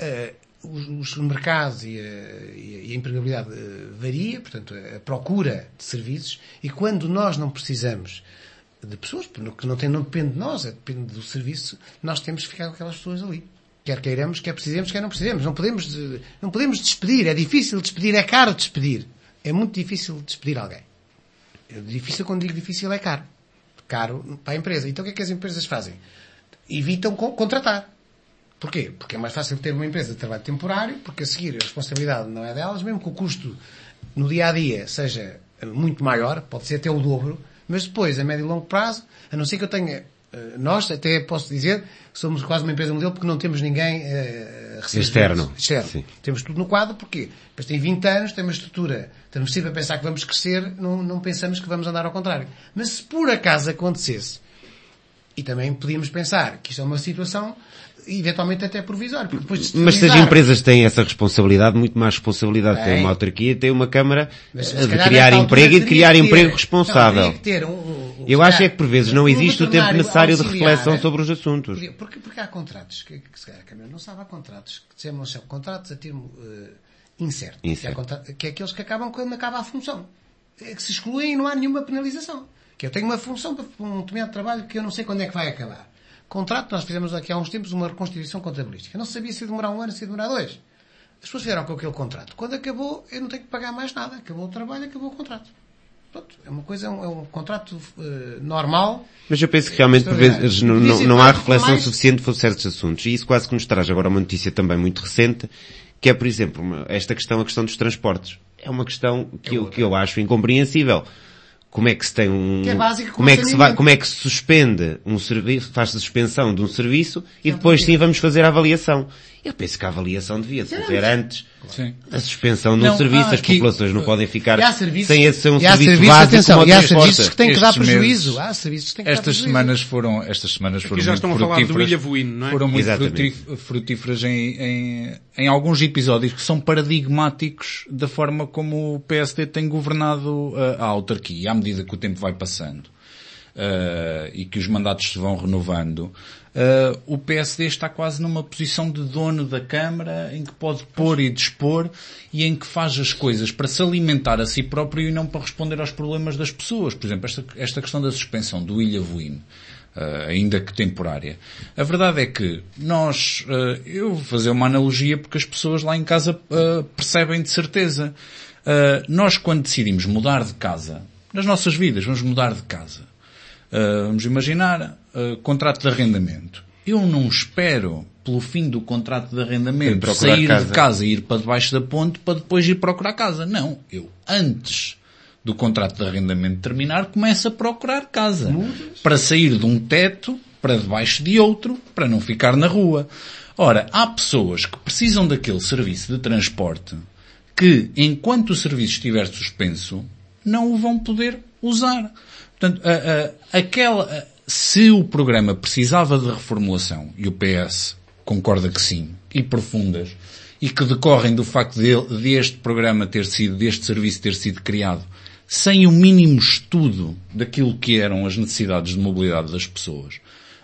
os mercados e a, e a empregabilidade varia, portanto, a procura de serviços, e quando nós não precisamos de pessoas, que não, tem, não depende de nós, depende do serviço, nós temos que ficar com aquelas pessoas ali. Quer queiramos, quer precisemos, quer não precisemos. Não podemos, não podemos despedir. É difícil despedir, é caro despedir. É muito difícil despedir alguém. É difícil, quando digo difícil, é caro. Caro para a empresa. Então o que é que as empresas fazem? Evitam contratar. Porquê? Porque é mais fácil ter uma empresa de trabalho temporário, porque a seguir a responsabilidade não é delas, mesmo que o custo no dia-a-dia seja muito maior, pode ser até o dobro, mas depois, a médio e longo prazo, a não ser que eu tenha, nós até posso dizer que somos quase uma empresa modelo porque não temos ninguém uh, externo. externo. Sim. Temos tudo no quadro, porquê? Depois tem vinte anos, tem uma estrutura, estamos sempre a pensar que vamos crescer, não, não pensamos que vamos andar ao contrário. Mas se por acaso acontecesse, e também podíamos pensar que isto é uma situação eventualmente até provisório. Depois de mas se as empresas têm essa responsabilidade, muito mais responsabilidade é. Tem uma autarquia, tem uma Câmara mas, de criar emprego e de criar ter, emprego responsável. Não, ter um, um, Eu acho é que por vezes não um existe o tempo necessário de reflexão é, sobre os assuntos. Porque, porque há contratos, que, que se calhar a Câmara não sabe, há contratos que chamam contratos a termo uh, incerto, incerto. Que, há contratos, que é aqueles que acabam quando acaba a função. É que se excluem e não há nenhuma penalização. Que eu tenho uma função para um determinado trabalho que eu não sei quando é que vai acabar. Contrato, nós fizemos aqui há uns tempos uma reconstituição contabilística. Eu não sabia se ia demorar um ano, se ia demorar dois. As pessoas fizeram com aquele contrato. Quando acabou, eu não tenho que pagar mais nada. Acabou o trabalho, acabou o contrato. Pronto, é uma coisa, é um, é um contrato uh, normal. Mas eu penso que realmente por vezes não, não, não há reflexão mais... suficiente sobre certos assuntos. E isso quase que nos traz agora uma notícia também muito recente, que é, por exemplo, uma, esta questão, a questão dos transportes. É uma questão que, é eu, que eu acho incompreensível. Como é que se tem um, que é básico, como é que se vai, como é que se suspende um serviço, faz-se suspensão de um serviço e depois sim vamos fazer a avaliação. Eu penso que a avaliação devia decorrer antes. Sim. A suspensão de um não, serviço, ah, as aqui, populações não podem ficar sem esse ser um e há serviço serviço, básico. Atenção, e há serviços que têm que estes dar prejuízo. Meses, há serviços que têm que estas dar prejuízo. semanas foram, estas semanas foram aqui já muito estão a falar do frutíferas, Ilhavoíno, não é? foram muito Exatamente. frutíferas em, em, em alguns episódios que são paradigmáticos da forma como o P S D tem governado a, a autarquia, à medida que o tempo vai passando. Uh, e que os mandatos se vão renovando, uh, o P S D está quase numa posição de dono da Câmara, em que pode pôr e dispor, e em que faz as coisas para se alimentar a si próprio e não para responder aos problemas das pessoas. Por exemplo, esta, esta questão da suspensão do Ilhavoíno, uh, ainda que temporária. A verdade é que nós, uh, eu vou fazer uma analogia porque as pessoas lá em casa uh, percebem de certeza. Uh, nós, quando decidimos mudar de casa, nas nossas vidas, vamos mudar de casa, Uh, vamos imaginar, uh, contrato de arrendamento. Eu não espero, pelo fim do contrato de arrendamento, sair casa. de casa e ir para debaixo da ponte para depois ir procurar casa. Não. Eu, antes do contrato de arrendamento terminar, começo a procurar casa. Mudas. Para sair de um teto para debaixo de outro, para não ficar na rua. Ora, há pessoas que precisam daquele serviço de transporte que, enquanto o serviço estiver suspenso, não o vão poder usar. Portanto, a, a, aquela, a, se o programa precisava de reformulação, e o P S concorda que sim, e profundas, e que decorrem do facto de, deste programa ter sido, deste serviço ter sido criado, sem o mínimo estudo daquilo que eram as necessidades de mobilidade das pessoas,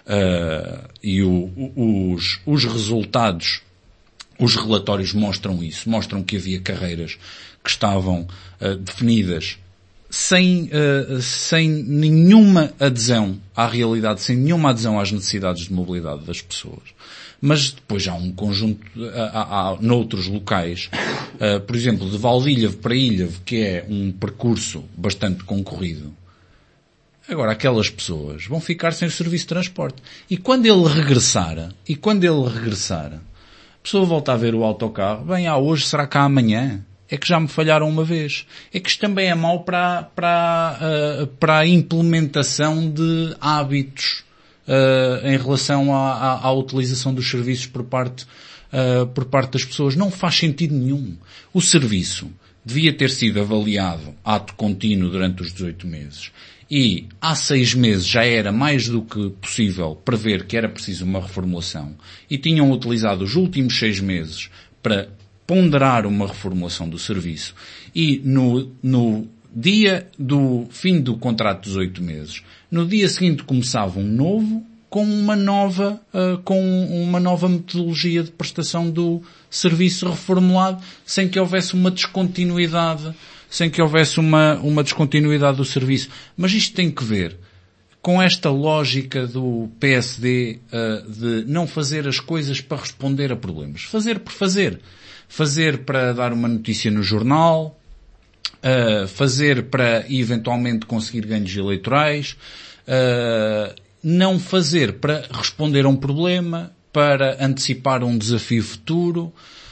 uh, e o, o, os, os resultados, os relatórios mostram isso, mostram que havia carreiras que estavam uh, definidas sem, uh, sem nenhuma adesão à realidade, sem nenhuma adesão às necessidades de mobilidade das pessoas. Mas depois há um conjunto, há, há noutros locais, uh, por exemplo, de Valdilhavo para Ilhavo, que é um percurso bastante concorrido. Agora, aquelas pessoas vão ficar sem o serviço de transporte. E quando ele regressar, e quando ele regressar, a pessoa volta a ver o autocarro, bem, ah, hoje será que há amanhã? É que já me falharam uma vez. É que isto também é mau para, para, uh, para a implementação de hábitos uh, em relação à, à, à utilização dos serviços por parte, uh, por parte das pessoas. Não faz sentido nenhum. O serviço devia ter sido avaliado ato contínuo durante os dezoito meses. E há seis meses já era mais do que possível prever que era preciso uma reformulação. E tinham utilizado os últimos seis meses para ponderar uma reformulação do serviço. E no, no dia do fim do contrato dos oito meses, no dia seguinte começava um novo, com uma nova, uh, com uma nova metodologia de prestação do serviço reformulado, sem que houvesse uma descontinuidade, sem que houvesse uma, uma descontinuidade do serviço. Mas isto tem que ver com esta lógica do P S D uh, de não fazer as coisas para responder a problemas. Fazer por fazer. Fazer para dar uma notícia no jornal, uh, fazer para eventualmente conseguir ganhos eleitorais, uh, não fazer para responder a um problema, para antecipar um desafio futuro,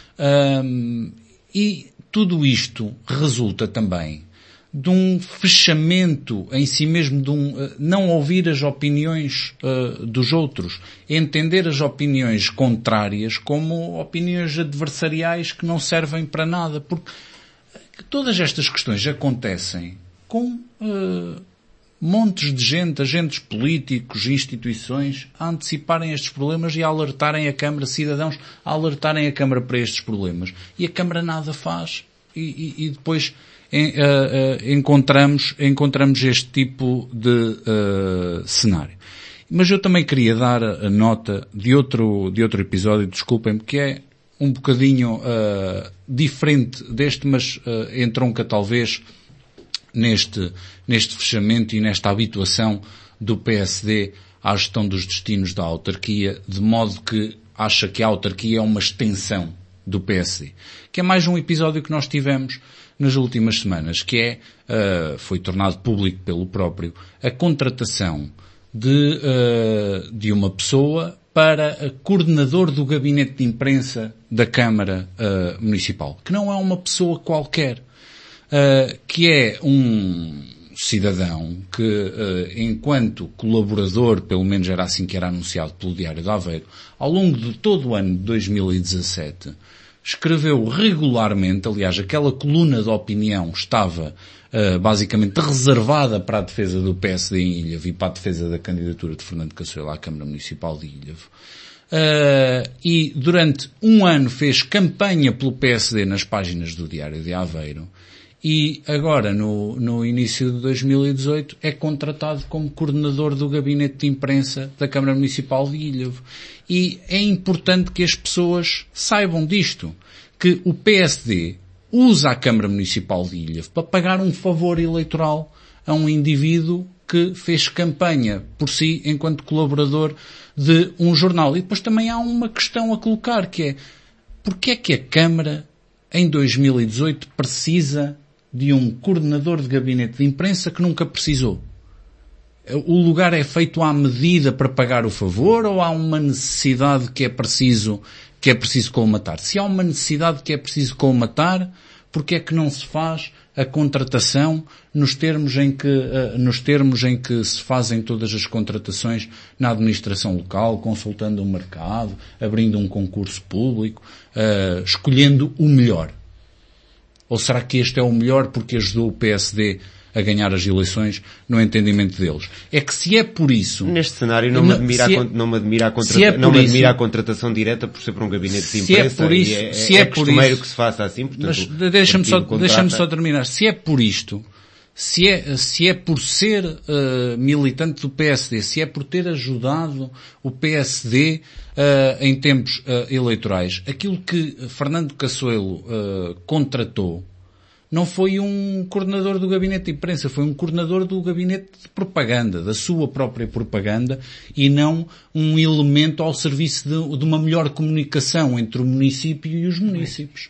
um, e tudo isto resulta também de um fechamento em si mesmo, de um uh, não ouvir as opiniões uh, dos outros, entender as opiniões contrárias como opiniões adversariais que não servem para nada, porque todas estas questões acontecem com uh, montes de gente, agentes políticos, instituições, a anteciparem estes problemas e a alertarem a Câmara, cidadãos, a alertarem a Câmara para estes problemas. E a Câmara nada faz. E, e, e depois en, uh, uh, encontramos, encontramos este tipo de uh, cenário. Mas eu também queria dar a nota de outro, de outro episódio, desculpem-me, que é um bocadinho uh, diferente deste, mas uh, entronca talvez neste, neste fechamento e nesta habituação do P S D à gestão dos destinos da autarquia, de modo que acha que a autarquia é uma extensão do P S D. Que é mais um episódio que nós tivemos nas últimas semanas, que é, uh, foi tornado público pelo próprio, a contratação de, uh, de uma pessoa para coordenador do gabinete de imprensa da Câmara uh, Municipal, que não é uma pessoa qualquer, uh, que é um cidadão que, uh, enquanto colaborador, pelo menos era assim que era anunciado pelo Diário de Aveiro, ao longo de todo o ano de dois mil e dezassete, escreveu regularmente, aliás, aquela coluna de opinião estava uh, basicamente reservada para a defesa do P S D em Ilhavo e para a defesa da candidatura de Fernando Cassuelo à Câmara Municipal de Ilhavo. Uh, e durante um ano fez campanha pelo P S D nas páginas do Diário de Aveiro e agora, no, no início de dois mil e dezoito, é contratado como coordenador do gabinete de imprensa da Câmara Municipal de Ilhavo. E é importante que as pessoas saibam disto, que o P S D usa a Câmara Municipal de Ilhavo para pagar um favor eleitoral a um indivíduo que fez campanha por si enquanto colaborador de um jornal. E depois também há uma questão a colocar, que é, porquê é que a Câmara, em dois mil e dezoito, precisa de um coordenador de gabinete de imprensa que nunca precisou? o lugar é feito à medida para pagar o favor ou há uma necessidade que é preciso, que é preciso colmatar? Se há uma necessidade que é preciso colmatar, porque é que não se faz a contratação nos termos em que, uh, nos termos em que se fazem todas as contratações na administração local, consultando o mercado, abrindo um concurso público, uh, escolhendo o melhor? Ou será que este é o melhor porque ajudou o P S D a ganhar as eleições no entendimento deles? É que se é por isso... Neste cenário não me admira, a, é, não me admira, a, contrata, é não me admira isso, a contratação direta por ser para um gabinete de imprensa. Se é por isso, é, se é, é por costumeiro isso, que se faça assim. Portanto, mas deixa-me só, deixa-me só terminar. Se é por isto, se é, se é por ser uh, militante do P S D, se é por ter ajudado o P S D uh, em tempos uh, eleitorais, aquilo que Fernando Cassuelo uh, contratou não foi um coordenador do gabinete de imprensa, foi um coordenador do gabinete de propaganda, da sua própria propaganda, e não um elemento ao serviço de, de uma melhor comunicação entre o município e os municípios.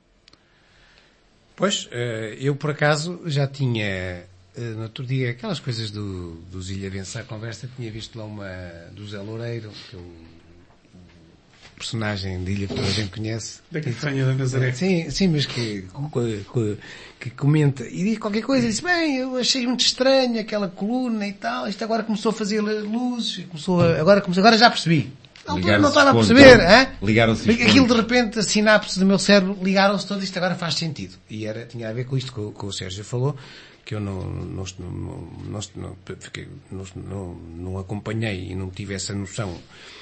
Pois, eu por acaso já tinha, no outro dia, aquelas coisas do, dos Ilhavenses à conversa, tinha visto lá uma do Zé Loureiro, que é um personagem de Ilha que toda a gente conhece. Da campanha da Nazaré. Sim, sim, mas que, que, que comenta e diz qualquer coisa, diz, bem, eu achei muito estranho aquela coluna e tal, isto agora começou a fazer luzes, começou a, agora, começou, agora já percebi. Na altura não estava a perceber, hein? Ligaram-se. Aquilo de repente, as sinapses do meu cérebro ligaram-se todas, isto agora faz sentido. E era, tinha a ver com isto que, que o Sérgio falou, que eu não, não, não, não, não, fiquei, não, não, não acompanhei e não tive essa noção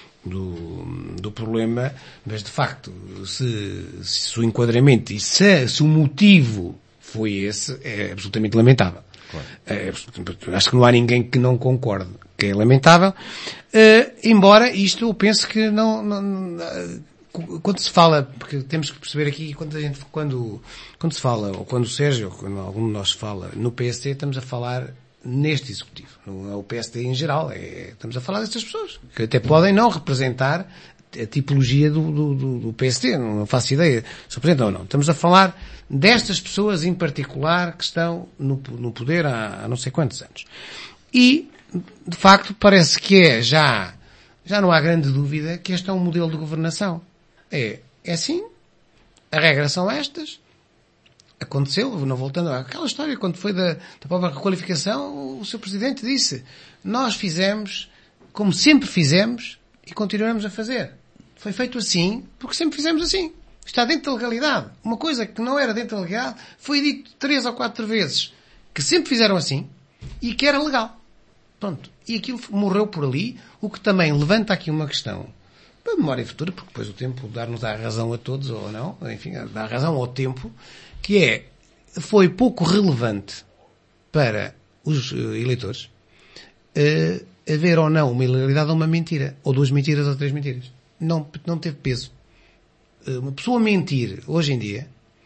do, do problema, mas de facto, se, se o enquadramento e se, se o motivo foi esse, é absolutamente lamentável. Claro. É, acho que não há ninguém que não concorde que é lamentável, uh, embora isto eu penso que não, não, não, quando se fala, porque temos que perceber aqui, quando a gente, quando, quando se fala, ou quando o Sérgio, ou quando algum de nós fala no P S D, estamos a falar neste executivo, não é o P S D em geral, é, estamos a falar destas pessoas, que até podem não representar a tipologia do, do, do, do P S D, não faço ideia se representam ou não. Estamos a falar destas pessoas em particular que estão no, no poder há, há não sei quantos anos. E, de facto, parece que é já, já não há grande dúvida que este é um modelo de governação. É, é assim, as regras são estas, aconteceu, não voltando àquela história, quando foi da, da própria requalificação, o seu Presidente disse, nós fizemos como sempre fizemos e continuamos a fazer. Foi feito assim, porque sempre fizemos assim. Está dentro da legalidade. Uma coisa que não era dentro da legalidade foi dito três ou quatro vezes que sempre fizeram assim e que era legal. Pronto. E aquilo morreu por ali, o que também levanta aqui uma questão para a memória futura, porque depois o tempo dar-nos dá razão a todos ou não, enfim, dá razão ao tempo, que é, foi pouco relevante para os uh, eleitores uh, haver ou não uma ilegalidade ou uma mentira, ou duas mentiras ou três mentiras. Não, não teve peso. Uh, uma pessoa mentir, hoje em dia,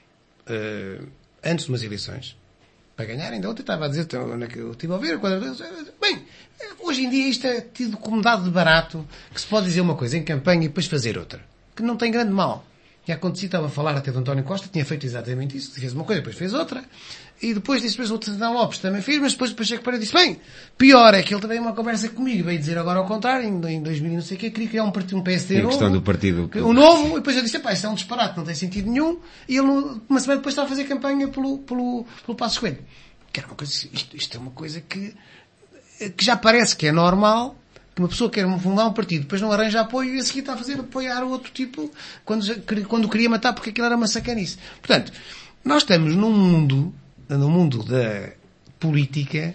uh, antes de umas eleições, para ganhar, ainda ontem estava a dizer, eu estive a ver, bem, hoje em dia isto é tido como dado de barato, que se pode dizer uma coisa em campanha e depois fazer outra, que não tem grande mal. E acontecido, estava a falar até do António Costa, tinha feito exatamente isso, fez uma coisa, depois fez outra, e depois disse depois o Santana Lopes também fez, mas depois depois Checo Pereira disse, bem, pior é que ele também uma conversa comigo, veio dizer agora ao contrário, em dois mil e não sei o que, queria criar um partido, um P S D novo. A questão do partido. O novo, e depois eu disse, pá, isto é um disparate, não tem sentido nenhum, e ele, uma semana depois, estava a fazer campanha pelo, pelo, pelo Passos Coelho. Que era uma coisa, isto, isto é uma coisa que, que já parece que é normal, que uma pessoa quer fundar um partido, depois não arranja apoio e a seguir está a fazer apoiar o outro tipo quando, quando queria matar porque aquilo era uma sacanice. Portanto, nós estamos num mundo, no mundo da política,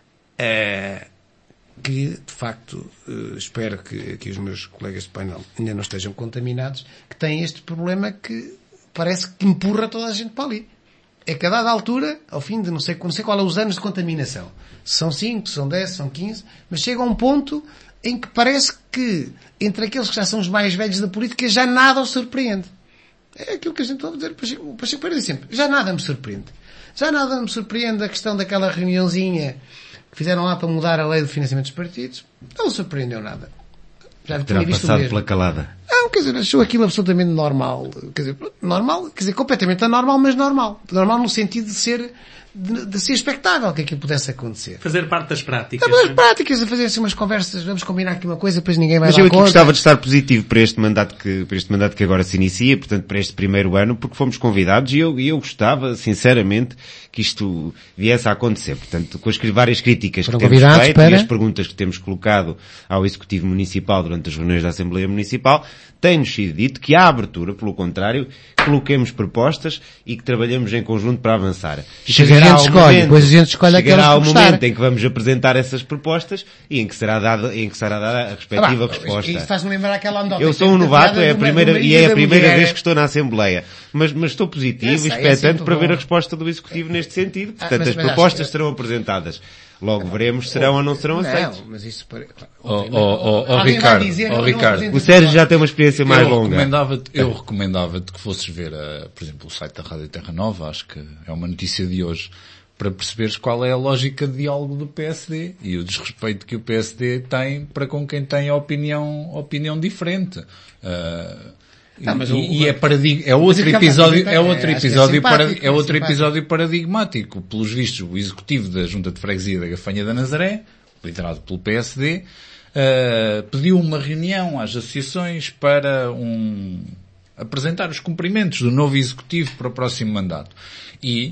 uh, que de facto uh, espero que, que os meus colegas de painel ainda não estejam contaminados, que tem este problema que parece que empurra toda a gente para ali. É que a dada altura, ao fim de não sei, não sei qual é os anos de contaminação, são cinco, são dez, são quinze, mas chega a um ponto em que parece que, entre aqueles que já são os mais velhos da política, já nada os surpreende. É aquilo que a gente pode dizer. O Pacheco Pereira diz sempre, já nada me surpreende. Já nada me surpreende a questão daquela reuniãozinha que fizeram lá para mudar a lei do financiamento dos partidos. Não surpreendeu nada. Já terá tinha visto passado mesmo. Pela calada. Não, quer dizer, achou aquilo absolutamente normal. Quer dizer, normal, quer dizer, completamente anormal, mas normal. Normal no sentido de ser, de, de ser expectável que aquilo pudesse acontecer. Fazer parte das práticas. Das práticas, a fazer assim umas conversas, vamos combinar aqui uma coisa, depois ninguém vai Mas dar eu aqui conta. gostava de estar positivo para este mandato que, para este mandato que agora se inicia, portanto para este primeiro ano, porque fomos convidados e eu, e eu gostava, sinceramente, que isto viesse a acontecer. Portanto, com as várias críticas Foram que temos feito para... e as perguntas que temos colocado ao Executivo Municipal durante as reuniões da Assembleia Municipal, tem-nos sido dito que há abertura, pelo contrário, coloquemos propostas e que trabalhemos em conjunto para avançar. Chegará a gente escolhe, momento, depois a gente escolhe aquelas chegará que ao momento em que vamos apresentar essas propostas e em que será dada, em que será dada a respectiva ah, bah, resposta. Isso faz-me lembrar aquela andota. Eu sou um novato, é a primeira, e é a primeira vez que estou na Assembleia. Mas, mas estou positivo e expectante para ver a resposta do Executivo neste sentido. Portanto, ah, mas, as mas propostas acho... serão apresentadas. Logo veremos se serão ou não serão aceitas. Não, mas isso para... Oh, oh, oh, oh Ricardo, dizer, oh, Ricardo. O Sérgio já tem uma experiência mais eu longa. Recomendava-te, eu recomendava-te que fosses ver, a, por exemplo, o site da Rádio Terra Nova, acho que é uma notícia de hoje, para perceberes qual é a lógica de diálogo do P S D e o desrespeito que o P S D tem para com quem tem a opinião, opinião diferente. Uh, Ah, mas e, o, e é paradig... é outro episódio, é outro episódio, para... é outro é episódio paradigmático. Pelos vistos, o executivo da Junta de Freguesia da Gafanha da Nazaré, liderado pelo P S D, uh, pediu uma reunião às associações para um... apresentar os cumprimentos do novo executivo para o próximo mandato. E,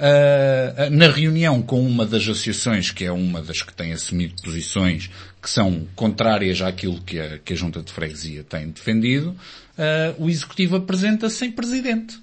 uh, na reunião com uma das associações, que é uma das que tem assumido posições que são contrárias àquilo que a, que a Junta de Freguesia tem defendido, Uh, o Executivo apresenta sem Presidente.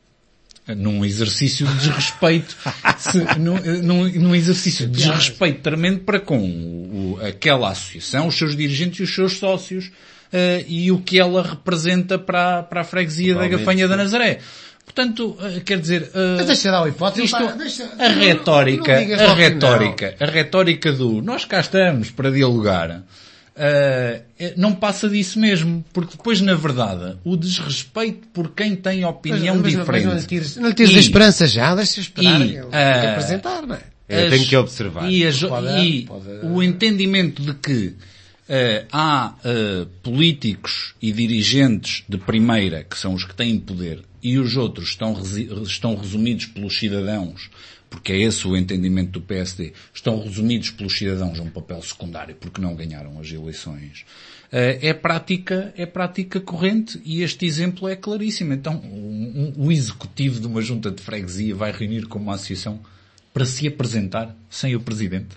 Num exercício de desrespeito, se, num, num, num exercício de desrespeito tremendo para com o, o, aquela associação, os seus dirigentes e os seus sócios, uh, e o que ela representa para, para a freguesia da Gafanha da Nazaré. Portanto, uh, quer dizer, uh, mas deixa dar o hipótese, isto, pá, deixa, a retórica, não, não a retórica, a retórica do nós cá estamos para dialogar, Uh, não passa disso mesmo, porque depois, na verdade, o desrespeito por quem tem opinião mas, mas, diferente. Mas não lhe tires, não lhe tires a esperança já, deixa esperar e, ele uh, apresentar, não é? Eu tenho que observar. E, as, pode, e pode... o entendimento de que uh, há uh, políticos e dirigentes de primeira, que são os que têm poder, e os outros estão, estão resumidos pelos cidadãos, porque é esse o entendimento do P S D, estão resumidos pelos cidadãos a um papel secundário porque não ganharam as eleições. É prática, é prática corrente e este exemplo é claríssimo. Então, um, um, o executivo de uma junta de freguesia vai reunir com uma associação para se apresentar sem o presidente.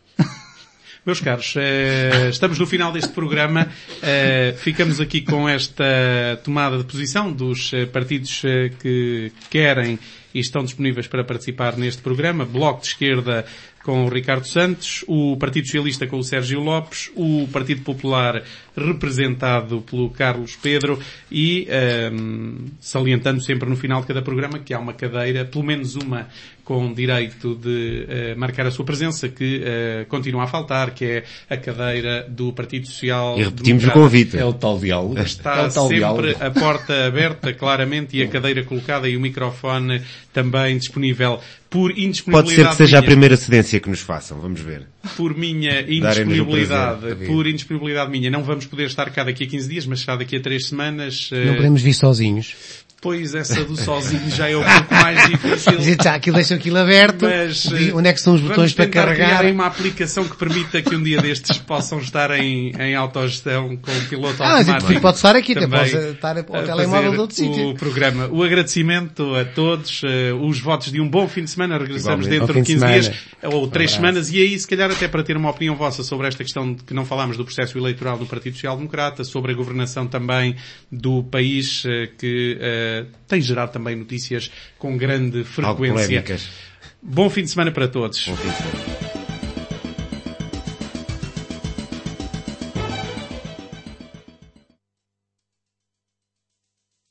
Meus caros, eh, estamos no final deste programa. Eh, ficamos aqui com esta tomada de posição dos eh, partidos eh, que querem e estão disponíveis para participar neste programa. Bloco de Esquerda com o Ricardo Santos, o Partido Socialista com o Sérgio Lopes, o Partido Popular representado pelo Carlos Pedro e um, salientando sempre no final de cada programa que há uma cadeira, pelo menos uma com direito de uh, marcar a sua presença, que uh, continua a faltar, que é a cadeira do Partido Social. E repetimos o convite. É o tal diálogo. Está é o tal sempre diálogo. A porta aberta, claramente, e a cadeira colocada e o microfone também disponível. Por indisponibilidade Pode ser que seja minha, a primeira cedência que nos façam, vamos ver. Por minha indisponibilidade, por indisponibilidade minha, não vamos poder estar cá daqui a quinze dias, mas está daqui a três semanas. Não podemos vir sozinhos. Pois essa do sozinho já é um pouco mais difícil. Já, aquilo deixa aquilo aberto. Mas, onde é que são os botões para carregar? Criar uma aplicação que permita que um dia destes possam estar em, em autogestão com o piloto ah, automático. Ah, pode estar aqui, até pode estar ao telemóvel de outro sítio. O programa. O agradecimento a todos, uh, os votos de um bom fim de semana. Regressamos Igualmente. dentro de quinze dias, ou três um semanas, e aí se calhar até para ter uma opinião vossa sobre esta questão de que não falámos do processo eleitoral do Partido Social Democrata, sobre a governação também do país, uh, que uh, tem gerado também notícias com grande frequência. Algo polémicas. Bom fim de semana para todos. Bom fim de semana.